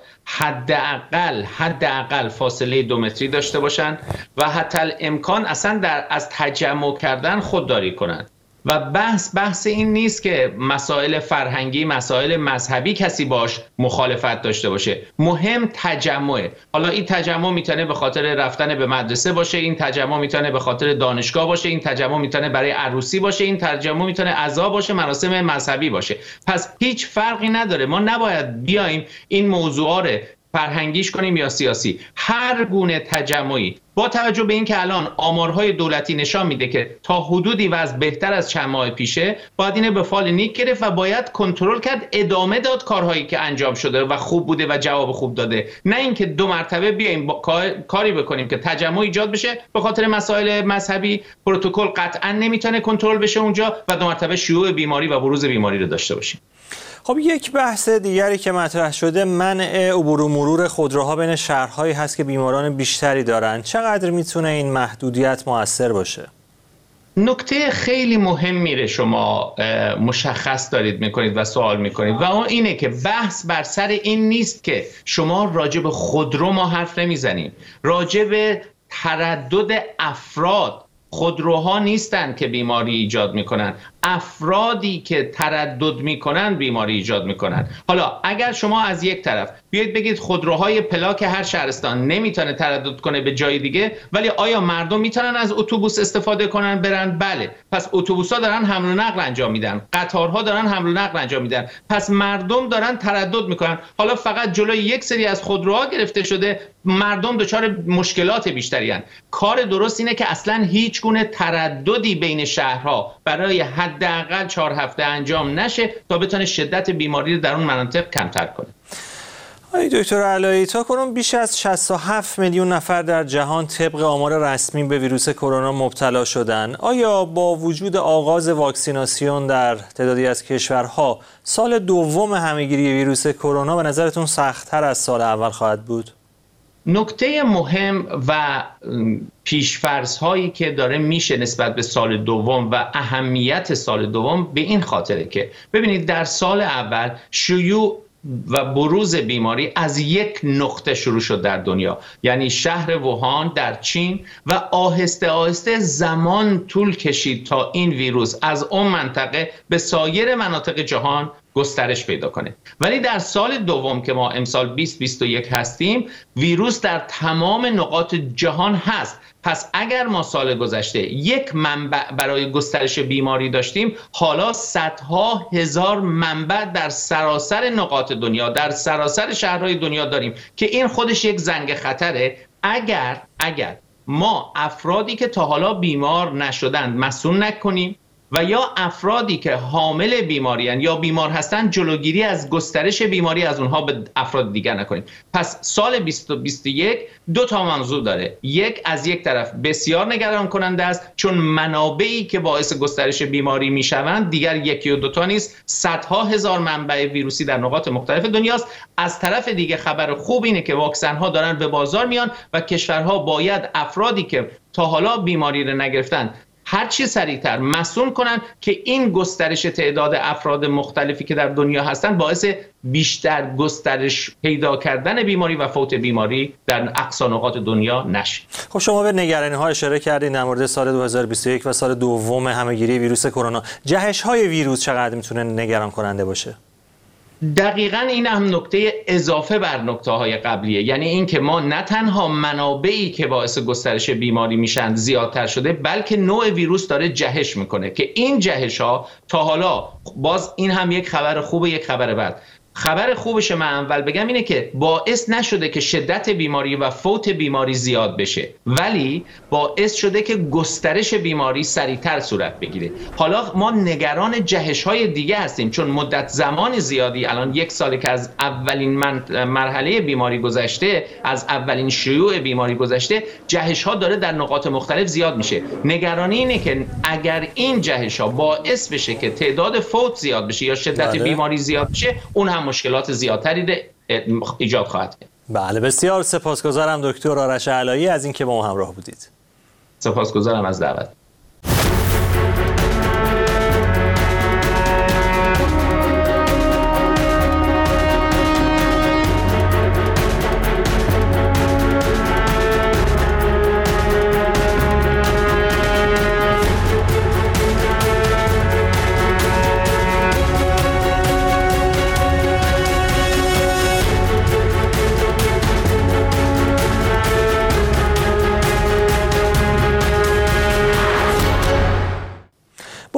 حداقل حداقل فاصله دو متری داشته باشن و حتی امکان اصلا در از تجمع کردن خودداری کنند. و بحث بحث این نیست که مسائل فرهنگی، مسائل مذهبی کسی باش مخالفت داشته باشه. مهم تجمعه. حالا این تجمع میتونه به خاطر رفتن به مدرسه باشه، این تجمع میتونه به خاطر دانشگاه باشه، این تجمع میتونه برای عروسی باشه، این تجمع میتونه عزا باشه، مراسم مذهبی باشه. پس هیچ فرقی نداره. ما نباید بیایم این موضوعا رو فرهنگیش کنیم یا سیاسی. هر گونه تجمعی با توجه به اینکه الان آمارهای دولتی نشان میده که تا حدودی وضع بهتر از چند ماه پیشه، باید اینو به فال نیک گرفت و باید کنترل کرد، ادامه داد کارهایی که انجام شده و خوب بوده و جواب خوب داده. نه اینکه دو مرتبه بیایم با کاری بکنیم که تجمع ایجاد بشه به خاطر مسائل مذهبی، پروتکل قطعا نمیتونه کنترل بشه اونجا و دو مرتبه شیوع بیماری و بروز بیماری رو داشته باشیم. خب یک بحث دیگری که مطرح شده منع عبور و مرور خودروها بین شهرهایی هست که بیماران بیشتری دارن. چقدر میتونه این محدودیت مؤثر باشه؟ نکته خیلی مهمی رو شما مشخص دارید میکنید و سوال میکنید و اون اینه که بحث بر سر این نیست که شما راجع به خودرو ما حرف نمیزنیم، راجع به تردد افراد. خودروها نیستن که بیماری ایجاد میکنن، افرادی که تردد میکنن بیماری ایجاد میکنن. حالا اگر شما از یک طرف بیاید بگید خودروهای پلاک هر شهرستان نمیتونه تردد کنه به جای دیگه، ولی آیا مردم میتونن از اتوبوس استفاده کنن برن؟ بله. پس اتوبوس‌ها دارن حمل و نقل انجام میدن، قطارها دارن حمل و نقل انجام میدن، پس مردم دارن تردد میکنن. حالا فقط جلوی یک سری از خودروها گرفته شده، مردم دچار مشکلات بیشتری هستند. کار درست اینه که اصلا هیچ گونه ترددی بین شهرها برای حداقل چهار هفته انجام نشه تا بتونه شدت بیماری رو در اون مناطق کمتر کنه. آقای دکتر علایی، تا کنون بیش از شصت و هفت میلیون نفر در جهان طبق آمار رسمی به ویروس کرونا مبتلا شدند. آیا با وجود آغاز واکسیناسیون در تعدادی از کشورها، سال دوم همهگیری ویروس کرونا به نظرتون سخت‌تر از سال اول خواهد بود؟ نکته مهم و پیش‌فرض هایی که داره میشه نسبت به سال دوم و اهمیت سال دوم به این خاطره که ببینید در سال اول شیوع و بروز بیماری از یک نقطه شروع شد در دنیا، یعنی شهر ووهان در چین، و آهسته آهسته زمان طول کشید تا این ویروس از اون منطقه به سایر مناطق جهان گسترش پیدا کنه. ولی در سال دوم که ما امسال بیست بیست و یک هستیم، ویروس در تمام نقاط جهان هست. پس اگر ما سال گذشته یک منبع برای گسترش بیماری داشتیم، حالا صدها هزار منبع در سراسر نقاط دنیا، در سراسر شهرهای دنیا داریم که این خودش یک زنگ خطره. اگر اگر ما افرادی که تا حالا بیمار نشدند مسئول نکنیم و یا افرادی که حامل بیماریان یا بیمار هستند جلوگیری از گسترش بیماری از اونها به افراد دیگر نکنیم. پس سال بیست و بیست و یک دو تا موضوع داره. یک، از یک طرف بسیار نگران کننده است چون منابعی که باعث گسترش بیماری میشوند دیگر یکی و دوتا نیست، صدها هزار منبع ویروسی در نقاط مختلف دنیاست. از طرف دیگه خبر خوب اینه که واکسن ها دارن به بازار میان و کشورها باید افرادی که تا حالا بیماری رو نگرفتن هر چی سریعتر مسئول کنن که این گسترش تعداد افراد مختلفی که در دنیا هستن باعث بیشتر گسترش پیدا کردن بیماری و فوت بیماری در اقصا نقاط دنیا نشه. خب شما به نگرانی ها اشاره کردین در مورد سال دو هزار و بیست و یک و سال دوم همهگیری ویروس کرونا. جهش های ویروس چقدر میتونه نگران کننده باشه؟ دقیقاً این هم نکته اضافه بر نکته های قبلیه، یعنی این که ما نه تنها منابعی که باعث گسترش بیماری میشن زیادتر شده، بلکه نوع ویروس داره جهش میکنه که این جهش ها تا حالا، باز این هم یک خبر خوبه یک خبر بد. خبر خوبش من اول بگم اینه که باعث نشده که شدت بیماری و فوت بیماری زیاد بشه، ولی باعث شده که گسترش بیماری سریعتر صورت بگیره. حالا ما نگران جهش‌های دیگه هستیم چون مدت زمان زیادی، الان یک ساله که از اولین مرحله بیماری گذشته، از اولین شیوع بیماری گذشته، جهش‌ها داره در نقاط مختلف زیاد میشه. نگرانی اینه که اگر این جهش‌ها باعث بشه که تعداد فوت زیاد بشه یا شدت بله. بیماری زیاد بشه، اون هم مشکلات زیادتری ایجاد خواهد کرد. بله، بسیار سپاسگزارم دکتر آرش علایی از اینکه با ما همراه بودید. سپاسگزارم از دعوت.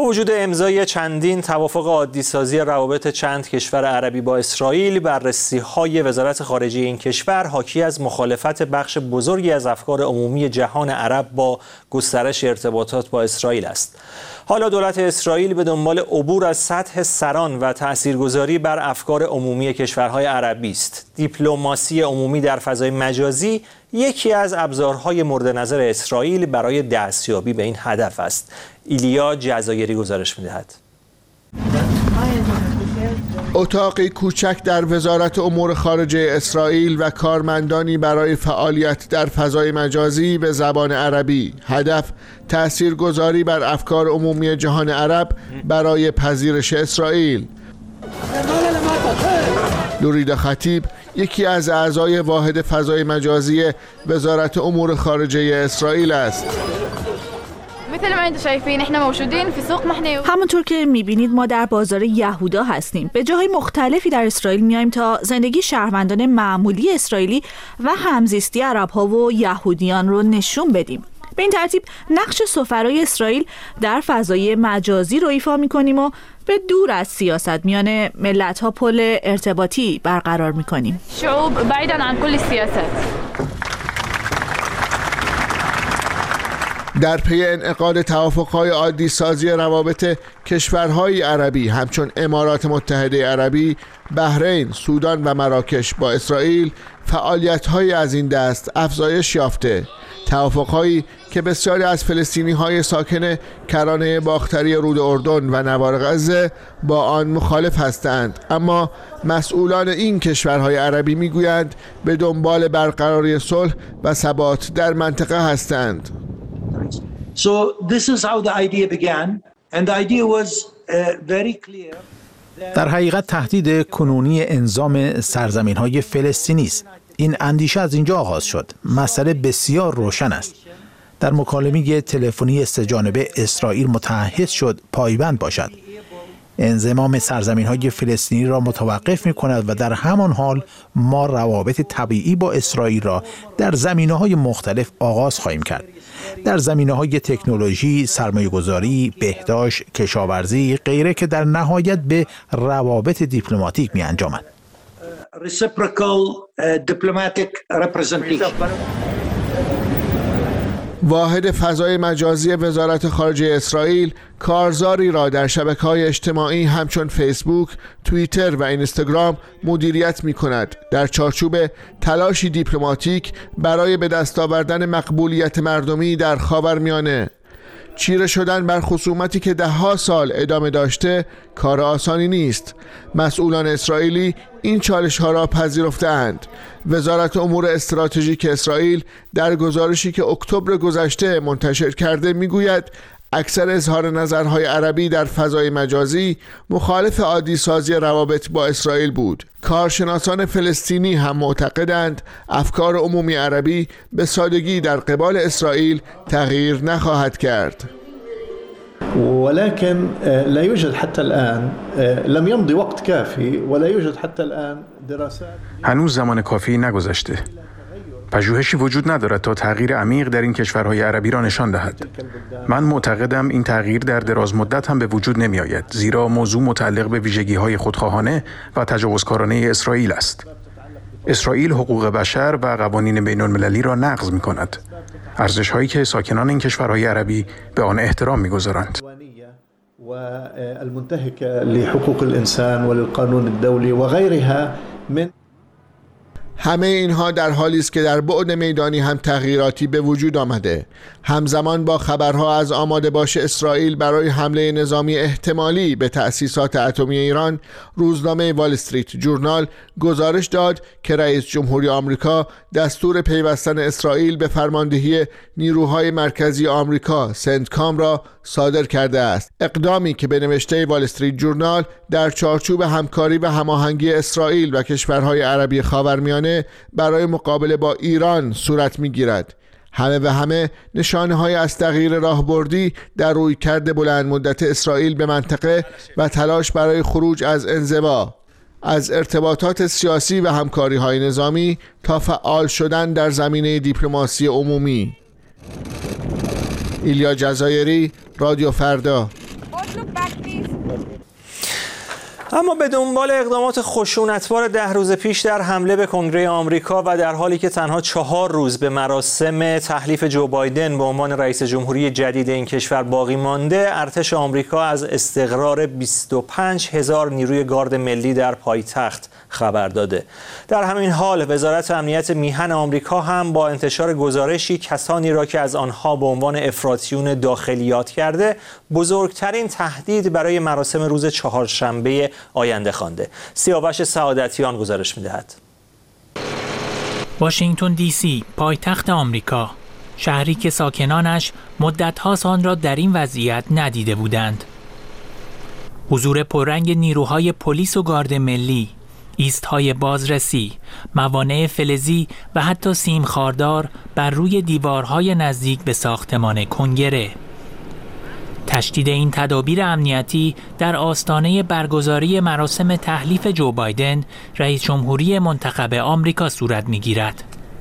وجود امضای چندین توافق عادی‌سازی روابط چند کشور عربی با اسرائیل، بررسی‌های وزارت خارجه این کشور حاکی از مخالفت بخش بزرگی از افکار عمومی جهان عرب با گسترش ارتباطات با اسرائیل است. حالا دولت اسرائیل به دنبال عبور از سطح سران و تاثیرگذاری بر افکار عمومی کشورهای عربی است. دیپلماسی عمومی در فضای مجازی یکی از ابزارهای مورد نظر اسرائیل برای دستیابی به این هدف است. ایلیا جزایری گزارش می‌دهد. اتاقی کوچک در وزارت امور خارجه اسرائیل و کارمندانی برای فعالیت در فضای مجازی به زبان عربی. هدف تاثیرگذاری بر افکار عمومی جهان عرب برای پذیرش اسرائیل. لوریدا خطیب یکی از اعضای واحد فضای مجازی وزارت امور خارجه اسرائیل است. همونطور که میبینید ما در بازار یهودا هستیم. به جاهای مختلفی در اسرائیل میایم تا زندگی شهروندان معمولی اسرائیلی و همزیستی عرب‌ها و یهودیان رو نشون بدیم. به این ترتیب نقش سفرای اسرائیل در فضای مجازی رو ایفا میکنیم و به دور از سیاست میان ملت‌ها پل ارتباطی برقرار میکنیم. شعوب بعیداً عن کل سیاست. در پی انعقاد توافق‌های عادی سازی روابط کشورهای عربی همچون امارات متحده عربی، بحرین، سودان و مراکش با اسرائیل، فعالیت‌های از این دست افزایش یافته. توافق‌هایی که بسیاری از فلسطینی‌های ساکن کرانه باختری رود اردن و نوار غزه با آن مخالف هستند، اما مسئولان این کشورهای عربی می‌گویند به دنبال برقراری صلح و ثبات در منطقه هستند. So this is how the idea began and the idea was uh, very clear. در حقیقت تهدید کنونی انظام سرزمین‌های فلسطینی است. این اندیشه از اینجا آغاز شد. مسئله بسیار روشن است. در مکالمه تلفنی سه‌جانبه اسرائیل متعهد شد پایبند باشد. انضمام سرزمین‌های فلسطینی را متوقف می‌کند و در همان حال ما روابط طبیعی با اسرائیل را در زمینه‌های مختلف آغاز خواهیم کرد. در زمینه‌های تکنولوژی، سرمایه‌گذاری، بهداشت، کشاورزی، غیره که در نهایت به روابط دیپلماتیک می‌انجامند. واحد فضای مجازی وزارت خارجه اسرائیل کارزاری را در شبکه‌های اجتماعی همچون فیسبوک، توییتر و اینستاگرام مدیریت می‌کند در چارچوب تلاشی دیپلماتیک برای به دست آوردن مقبولیت مردمی در خاورمیانه. چیره شدن بر خصومتی که ده‌ها سال ادامه داشته کار آسانی نیست. مسئولان اسرائیلی این چالش‌ها را پذیرفته‌اند. وزارت امور استراتژیک اسرائیل در گزارشی که اکتبر گذشته منتشر کرده میگوید اکثر اظهار نظرهای عربی در فضای مجازی مخالف عادی سازی روابط با اسرائیل بود. کارشناسان فلسطینی هم معتقدند افکار عمومی عربی به سادگی در قبال اسرائیل تغییر نخواهد کرد. ولكن لا يوجد حتى الآن لم يمضي وقت كافي ولا يوجد حتى الآن دراسات. هنوز زمان کافی نگذشته. پژوهشی وجود ندارد تا تغییر عمیق در این کشورهای عربی را نشان دهد. من معتقدم این تغییر در دراز مدت هم به وجود نمی آید، زیرا موضوع متعلق به ویژگی‌های خودخواهانه و تجاوزکارانه اسرائیل است. اسرائیل حقوق بشر و قوانین بین‌المللی را نقض می‌کند. ارزش‌هایی که ساکنان این کشورهای عربی به آن احترام می‌گذارند. والمنتهك لحقوق الإنسان وللقانون الدولي وغيرها من همه اینها در حالی است که در بعد میدانی هم تغییراتی به وجود آمده. همزمان با خبرها از آماده باش اسرائیل برای حمله نظامی احتمالی به تأسیسات اتمی ایران، روزنامه وال استریت جورنال گزارش داد که رئیس جمهوری آمریکا دستور پیوستن اسرائیل به فرماندهی نیروهای مرکزی آمریکا سنتکام را صادر کرده است. اقدامی که به نوشته وال استریت جورنال در چارچوب همکاری و هماهنگی اسرائیل و کشورهای عربی خاورمیانه برای مقابله با ایران صورت می‌گیرد. همه و همه نشانه‌های از تغییر راهبردی در رویکرد بلند مدت اسرائیل به منطقه و تلاش برای خروج از انزوا، از ارتباطات سیاسی و همکاری‌های نظامی تا فعال شدن در زمینه دیپلماسی عمومی. ایلیا جزایری، رادیو فردا. اما به دنبال اقدامات خشونتبار ده روز پیش در حمله به کنگره آمریکا و در حالی که تنها چهار روز به مراسم تحلیف جو بایدن به عنوان رئیس جمهوری جدید این کشور باقی مانده، ارتش آمریکا از استقرار بیست و پنج هزار نیروی گارد ملی در پایتخت خبر داده. در همین حال وزارت امنیت میهن آمریکا هم با انتشار گزارشی کسانی را که از آنها به عنوان افراطیون داخلیات کرده بزرگترین تهدید برای مراسم روز چهارشنبه آینده خوانده. سیاوش سعادتیان گزارش می‌دهد. واشنگتن دی سی، پایتخت آمریکا، شهری که ساکنانش مدت‌ها آن را در این وضعیت ندیده بودند. حضور پررنگ نیروهای پلیس و گارد ملی، ایست‌های بازرسی، موانع فلزی و حتی سیم خاردار بر روی دیوارهای نزدیک به ساختمان کنگره. تشدید این تدابیر امنیتی در آستانه برگزاری مراسم تحلیف جو بایدن، رئیس جمهوری منتخب آمریکا صورت می‌گیرد.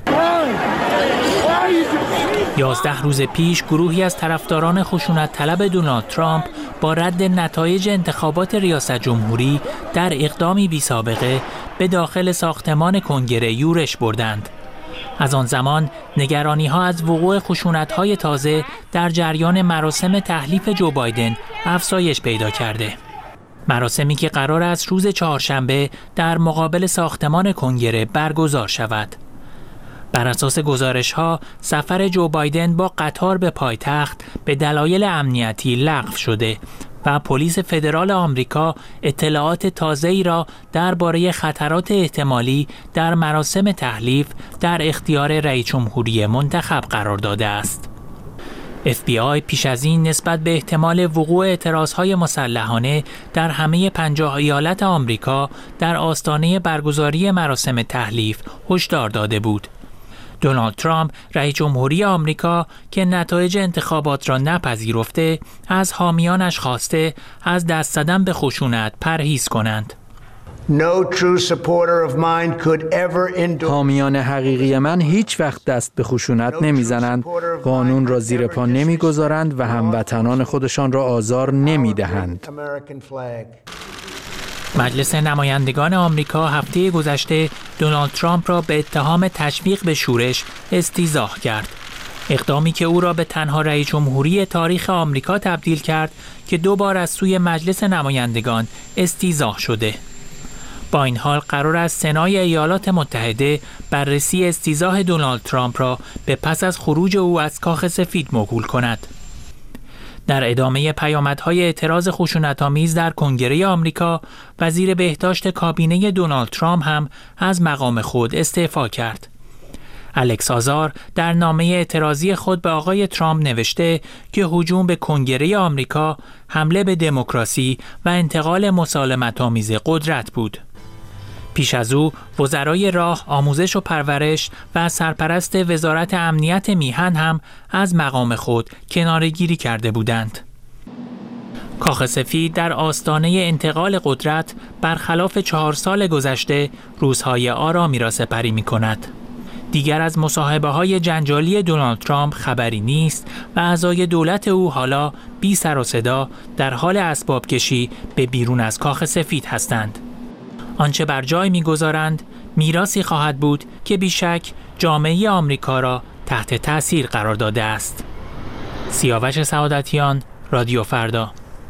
یازده روز پیش گروهی از طرفداران خشونت طلب دونالد ترامپ با رد نتایج انتخابات ریاست جمهوری در اقدامی بی سابقه به داخل ساختمان کنگره یورش بردند. از آن زمان نگرانی‌ها از وقوع خشونت‌های تازه در جریان مراسم تحلیف جو بایدن افزایش پیدا کرده. مراسمی که قرار است روز چهارشنبه در مقابل ساختمان کنگره برگزار شود. بر اساس گزارش‌ها سفر جو بایدن با قطار به پایتخت به دلایل امنیتی لغو شده و پلیس فدرال آمریکا اطلاعات تازه‌ای را درباره خطرات احتمالی در مراسم تحلیف در اختیار رئیس جمهوری منتخب قرار داده است. اف بی آی پیش از این نسبت به احتمال وقوع اعتراضهای مسلحانه در همه پنجاه ایالت آمریکا در آستانه برگزاری مراسم تحلیف هشدار داده بود. دونالد ترامپ رئیس جمهوری آمریکا که نتایج انتخابات را نپذیرفته، از حامیانش خواسته از دست زدن به خشونت پرهیز کنند. حامیان حقیقی من هیچ وقت دست به خشونت نمیزنند، قانون را زیر پا نمیگذارند و هموطنان خودشان را آزار نمیدهند. مجلس نمایندگان آمریکا هفته گذشته دونالد ترامپ را به اتهام تشویق به شورش استیضاح کرد. اقدامی که او را به تنها رئیس جمهوری تاریخ آمریکا تبدیل کرد که دو بار از سوی مجلس نمایندگان استیضاح شده. با این حال قرار است سنای ایالات متحده بررسی استیضاح دونالد ترامپ را به پس از خروج او از کاخ سفید موکول کند. در ادامه پیامدهای اعتراض خشونت‌آمیز در کنگره آمریکا، وزیر بهداشت کابینه دونالد ترامپ هم از مقام خود استعفا کرد. الکس آزار در نامه اعتراضی خود به آقای ترامپ نوشته که هجوم به کنگره آمریکا حمله به دموکراسی و انتقال مسالمت‌آمیز قدرت بود. پیش از او وزرای راه، آموزش و پرورش و سرپرست وزارت امنیت میهن هم از مقام خود کناره‌گیری کرده بودند. کاخ سفید در آستانه انتقال قدرت برخلاف چهار سال گذشته روزهای آرامی را سپری می کند. دیگر از مصاحبه‌های جنجالی دونالد ترامپ خبری نیست و اعضای دولت او حالا بی سر و صدا در حال اسباب کشی به بیرون از کاخ سفید هستند. آنچه بر جای می‌گذارند میراثی خواهد بود که بیشک جامعه آمریکا را تحت تأثیر قرار داده است. سیاوش سعادتیان، رادیو فردا.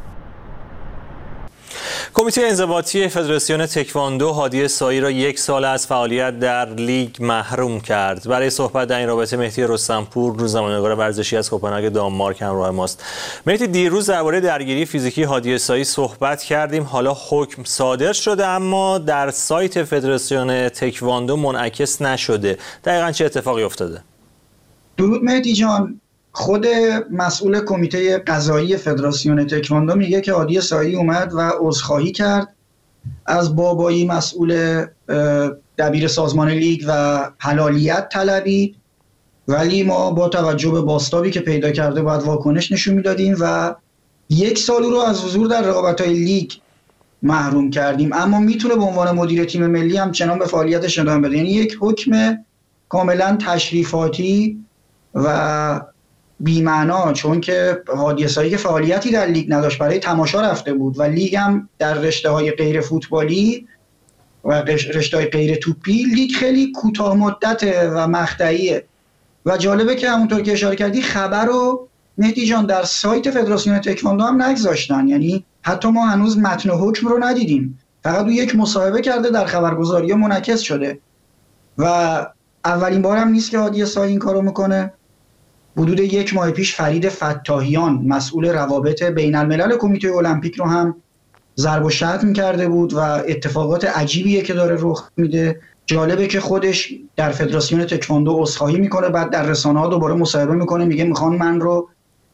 کمیته انضباطی فدراسیون تکواندو هادی سایی را یک سال از فعالیت در لیگ محروم کرد. برای صحبت در این رابطه مهدی رستمپور، روزنامه‌نگار ورزشی از کوپنهاگ دانمارک همراه ماست. مهدی، دیروز درباره درگیری فیزیکی هادی سایی صحبت کردیم. حالا حکم صادر شده اما در سایت فدراسیون تکواندو منعکس نشده. دقیقاً چه اتفاقی افتاده؟ درود مهدی جان. خود مسئول کمیته قضایی فدراسیون تکواندو میگه که هادی سایی اومد و عذرخواهی کرد از بابایی مسئول دبیر سازمان لیگ و حلالیت طلبید، ولی ما با توجه به بازتابی که پیدا کرده باید واکنش نشون میدادیم و یک سال رو از حضور در رقابت‌های لیگ محروم کردیم، اما میتونه به عنوان مدیر تیم ملی هم چنان به فعالیتش ادامه بده. یعنی یک حکم کاملا تشریفاتی و بی‌معنا، چون که هادی اسایی که فعالیتی در لیگ نداشت، برای تماشا رفته بود و لیگ هم در رشته‌های غیر فوتبالی و رشته‌های غیر توپی لیگ خیلی کوتاه مدته و مقطعیه. و جالبه که همونطور که اشاره کردی خبر رو مهدی جان در سایت فدراسیون تکواندو هم نگذاشتن، یعنی حتی ما هنوز متن حکم رو ندیدیم، فقط او یک مصاحبه کرده در خبرگزاری منعکس شده و اولین بار هم نیست که هادی اسایی این کارو میکنه. حدود یک ماه پیش فرید فتاحیان مسئول روابط بین الملل کمیته المپیک رو هم ضرب و شتم کرده بود و اتفاقات عجیبیه که داره رخ میده. جالبه که خودش در فدراسیون تکواندو عذرخواهی میکنه، بعد در رسانه‌ها دوباره مصاحبه میکنه، میگه میخوان من رو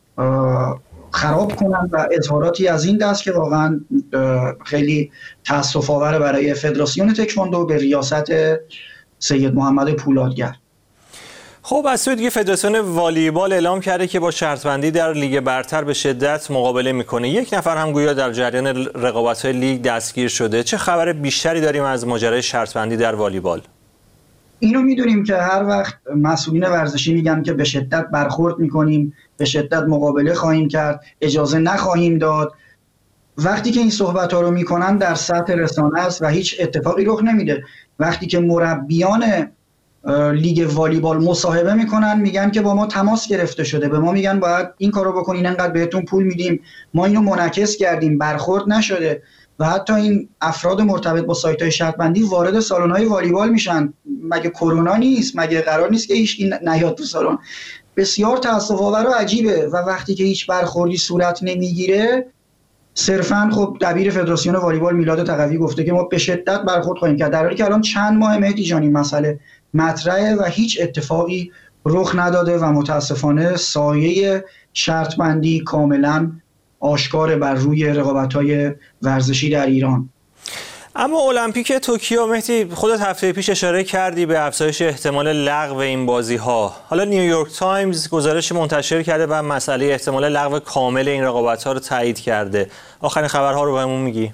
خراب کنن و اظهاراتی از این دست که واقعا خیلی تأسف آوره برای فدراسیون تکواندو به ریاست سید محمد پولادگر. خب از سوی دیگه فدراسیون والیبال اعلام کرده که با شرطبندی در لیگ برتر به شدت مقابله میکنه. یک نفر هم گویا در جریان رقابت‌های لیگ دستگیر شده. چه خبر بیشتری داریم از ماجرای شرطبندی در والیبال؟ اینو میدونیم که هر وقت مسئولین ورزشی میگن که به شدت برخورد میکنیم، به شدت مقابله خواهیم کرد، اجازه نخواهیم داد، وقتی که این صحبت‌ها رو میکنن در سطح رسانه است و هیچ اتفاقی رخ نمیده. وقتی که مربیان لیگ والیبال مصاحبه میکنن میگن که با ما تماس گرفته شده، به ما میگن باید این کارو بکنین، انقدر بهتون پول میدیم، ما اینو منعکس کردیم، برخورد نشده. و حتی این افراد مرتبط با سایت‌های شرطبندی وارد سالن‌های والیبال میشن. مگه کرونا نیست؟ مگه قرار نیست که هیچ نیاد تو سالن؟ بسیار تأسف‌آور و عجیبه. و وقتی که هیچ برخوردی صورت نمیگیره، صرفاً خب دبیر فدراسیون والیبال میلاد تقوی گفته که ما به شدت برخورد خواهیم کرد، در حالی که الان چند ماه مهدی جان این مسئله مطرحه و هیچ اتفاقی رخ نداده و متاسفانه سایه شرطبندی کاملاً آشکار بر روی رقابت‌های ورزشی در ایران. اما المپیک توکیو مهدی، خودت هفته پیش اشاره کردی به افزایش احتمال لغو این بازی‌ها. حالا نیویورک تایمز گزارش منتشر کرده و مسئله احتمال لغو کامل این رقابت‌ها رو تایید کرده. آخرین خبرها رو بهمون میگی؟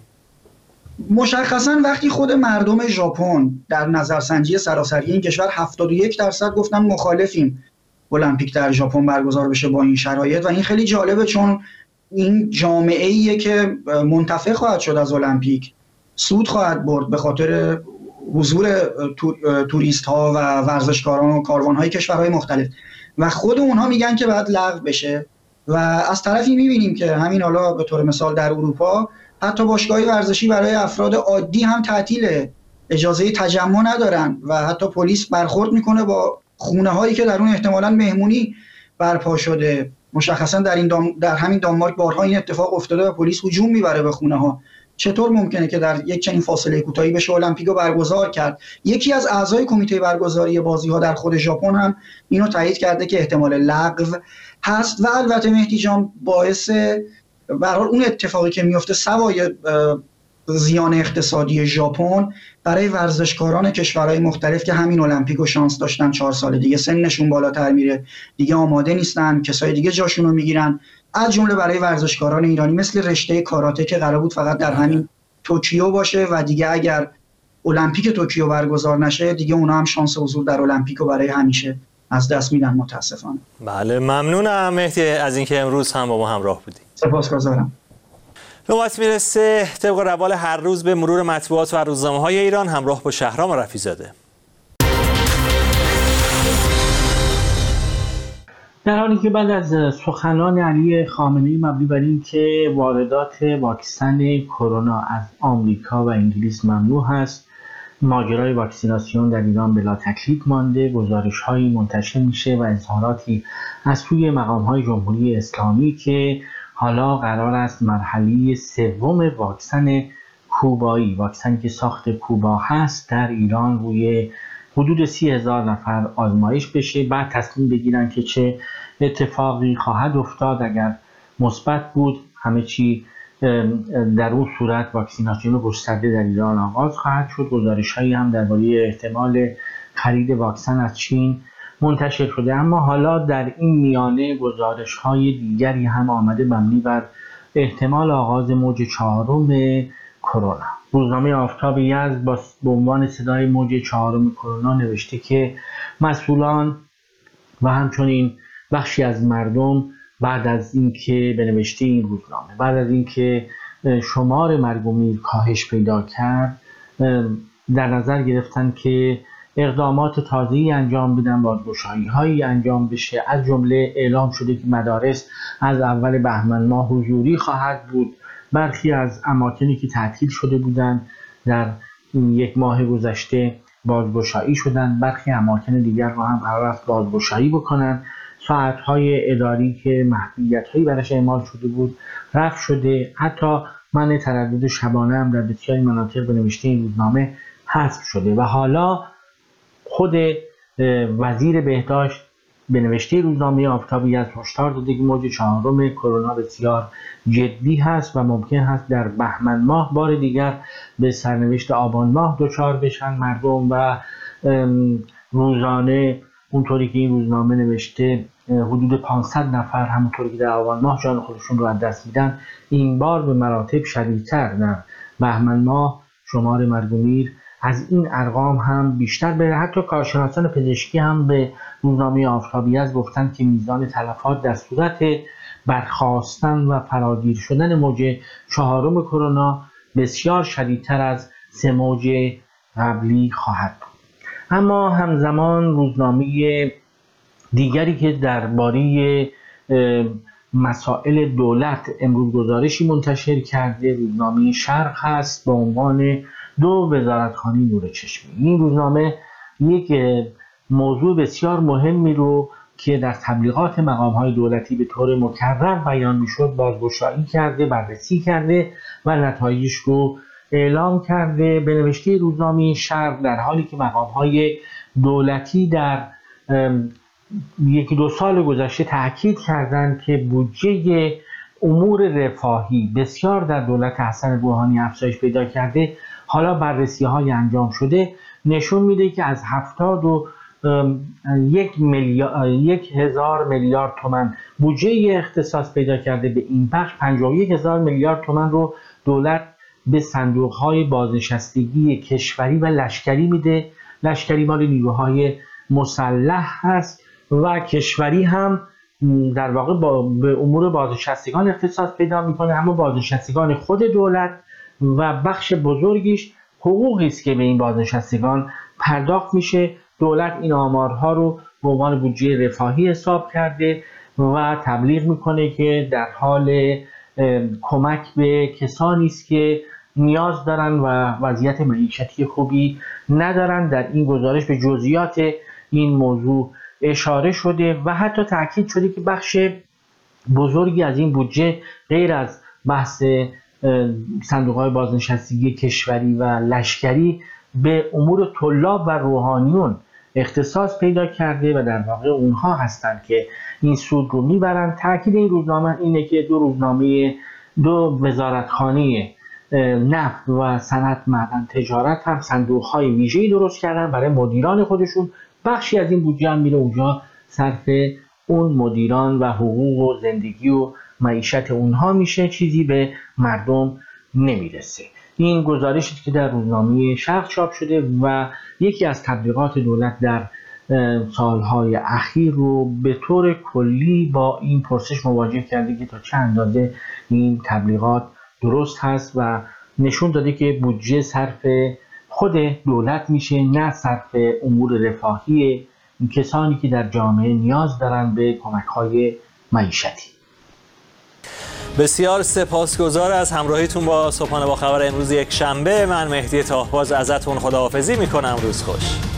مشخصاً وقتی خود مردم ژاپن در نظرسنجی سراسری این کشور هفتاد و یک درصد گفتن مخالفیم المپیک در ژاپن برگزار بشه با این شرایط، و این خیلی جالبه چون این جامعه‌ایه که منتفع خواهد شد از المپیک، سود خواهد برد به خاطر حضور توریست ها و ورزشکاران و کاروان های کشورهای مختلف، و خود اونها میگن که باید لغو بشه. و از طرفی میبینیم که همین حالا به طور مثال در اروپا حتی باشگاه ورزشی برای افراد عادی هم تعطیله، اجازه تجمع ندارن و حتی پلیس برخورد میکنه با خونه هایی که در اون احتمالاً مهمونی برپا شده. مشخصا در این دام در همین دانمارک بارها این اتفاق افتاده و پلیس هجوم میبره به خونه ها. چطور ممکنه که در یک چنین فاصله کوتاهی بشه المپیک رو برگزار کرد؟ یکی از اعضای کمیته برگزاری بازی ها در خود ژاپن هم اینو تایید کرده که احتمال لغو هست. و البته مهدی جان باعث به هر حال اون اتفاقی که میفته سوای زیان اقتصادی ژاپن برای ورزشکاران کشورهای مختلف که همین المپیک رو شانس داشتن چهار سال دیگه سنشون بالاتر میره، دیگه آماده نیستن، کسای دیگه جاشون رو میگیرن، از جمله برای ورزشکاران ایرانی مثل رشته کاراته که قرار بود فقط در همین توکیو باشه و دیگه اگر المپیک توکیو برگزار نشه دیگه اونا هم شانس حضور در المپیک رو برای همیشه از دست میدن متاسفانه. بله ممنونم مهدی از اینکه امروز هم با ما همراه بودی. سپاسگزارم. نوبت میرسه طبق روال هر روز به مرور مطبوعات و روزنامه‌های ایران همراه با شهرام رفیع‌زاده. در حالی که بعد از سخنان علی خامنه‌ای مبنی بر اینکه واردات واکسن کرونا از آمریکا و انگلیس ممنوع است، ماجرای واکسیناسیون در ایران بلا تکلیف مانده، گزارش‌هایی منتشر میشه و اظهاراتی از سوی مقام‌های جمهوری اسلامی که حالا قرار است مرحله سوم واکسن کوبایی، واکسنی که ساخت کوبا هست، در ایران روی حدود سی هزار نفر آزمایش بشه، بعد تصمیم بگیرن که چه اتفاقی خواهد افتاد. اگر مثبت بود همه چی در اون صورت واکسیناسیون گسترده در ایران آغاز خواهد شد. گزارش‌هایی هم درباره احتمال خرید واکسن از چین منتشر شده، اما حالا در این میانه گزارش‌های دیگری هم آمده مبنی بر احتمال آغاز موج چهارم کرونا. روزنامه آفتاب یزد با به عنوان صدای موج چهارم کرونا نوشته که مسئولان و همچنین بخشی از مردم بعد از اینکه به نوشته این روزنامه، بعد از اینکه شمار مرگ و میر کاهش پیدا کرد، در نظر گرفتن که اقدامات تازه‌ای انجام بدن، بازگشایی‌هایی انجام بشه. از جمله اعلام شده که مدارس از اول بهمن ماه حضوری خواهد بود. برخی از اماکنی که تعطیل شده بودند در یک ماه گذشته بازگشایی شدن، برخی اماکن دیگر رو هم قرار است بازگشایی بکنن. ساعت‌های اداری که محدودیت‌هایی براش اعمال شده بود رفع شده. حتی منع تردد شبانه هم در بسیاری مناطق به نوشته این روزنامه حذف شده و حالا خود وزیر بهداشت به نوشته روزنامه آفتابی از هشدار داده که موج چهارم کرونا بسیار جدی هست و ممکن هست در بهمن ماه بار دیگر به سرنوشت آبان ماه دچار بشن مردم و روزانه اونطوری که این روزنامه نوشته حدود پانصد نفر همونطوری که در آبان ماه جان خودشون رو از دست میدن، این بار به مراتب شدیدتر در بهمن ماه شمار مرگ و میر از این ارقام هم بیشتر بره. حتی کارشناسان پزشکی هم به روزنامه آفتابی گفتن که میزان تلفات در صورت برخاستن و فراگیر شدن موج چهارم کرونا بسیار شدیدتر از سه موج قبلی خواهد بود. اما همزمان روزنامه دیگری که درباره مسائل دولت امروز گزارشی منتشر کرده روزنامه شرق هست با عنوان دو وزارتخانه نور چشمی. این روزنامه یک موضوع بسیار مهمی رو که در تبلیغات مقام‌های دولتی به طور مکرر بیان می‌شد بازگشایی کرده، بررسی کرده و نتایجش رو اعلام کرده. به نوشته روزنامه شرق در حالی که مقام‌های دولتی در یکی دو سال گذشته تاکید کردند که بودجه امور رفاهی بسیار در دولت حسن روحانی افزایش پیدا کرده، حالا بررسی‌های انجام شده نشون میده که از هفتاد و یک میلیارد یک هزار میلیارد تومان بودجه اختصاص پیدا کرده به این بخش، پنجاه و یک هزار میلیارد تومان رو دولت به صندوق‌های بازنشستگی کشوری و لشکری میده. لشکری مال نیروهای مسلح هست و کشوری هم در واقع با به امور بازنشستگان اختصاص پیدا میکنه، اما بازنشستگان خود دولت و بخش بزرگیش حقوقی است که به این بازنشستگان پرداخت میشه. دولت این آمارها رو به عنوان بودجه رفاهی حساب کرده و تبلیغ میکنه که در حال کمک به کسانی است که نیاز دارن و وضعیت معیشتی خوبی ندارن. در این گزارش به جزئیات این موضوع اشاره شده و حتی تاکید شده که بخش بزرگی از این بودجه غیر از بحث صندوق‌های بازنشستگی کشوری و لشکری به امور طلاب و روحانیون اختصاص پیدا کرده و در واقع اونها هستند که این سود رو میبرن. تاکید این روزنامه اینه که دو روزنامه دو وزارتخانه نفت و صنعت معدن تجارت هم صندوق‌های ویژه‌ای درست کردن برای مدیران خودشون. بخشی از این بودجه هم میره اونجا صرف اون مدیران و حقوق و زندگی و معیشت اونها میشه، چیزی به مردم نمیرسه. این گزارشی که در روزنامه شرق چاپ شده و یکی از تبلیغات دولت در سالهای اخیر رو به طور کلی با این پرسش مواجه کرده که تا چه اندازه این تبلیغات درست هست و نشون داده که بودجه صرف خود دولت میشه نه صرف امور رفاهی کسانی که در جامعه نیاز دارن به کمک‌های معیشتی. بسیار سپاسگزار از همراهیتون با صبحانه با خبر امروز یک شنبه. من مهدی تاهباز ازتون خداحافظی میکنم. روز خوش.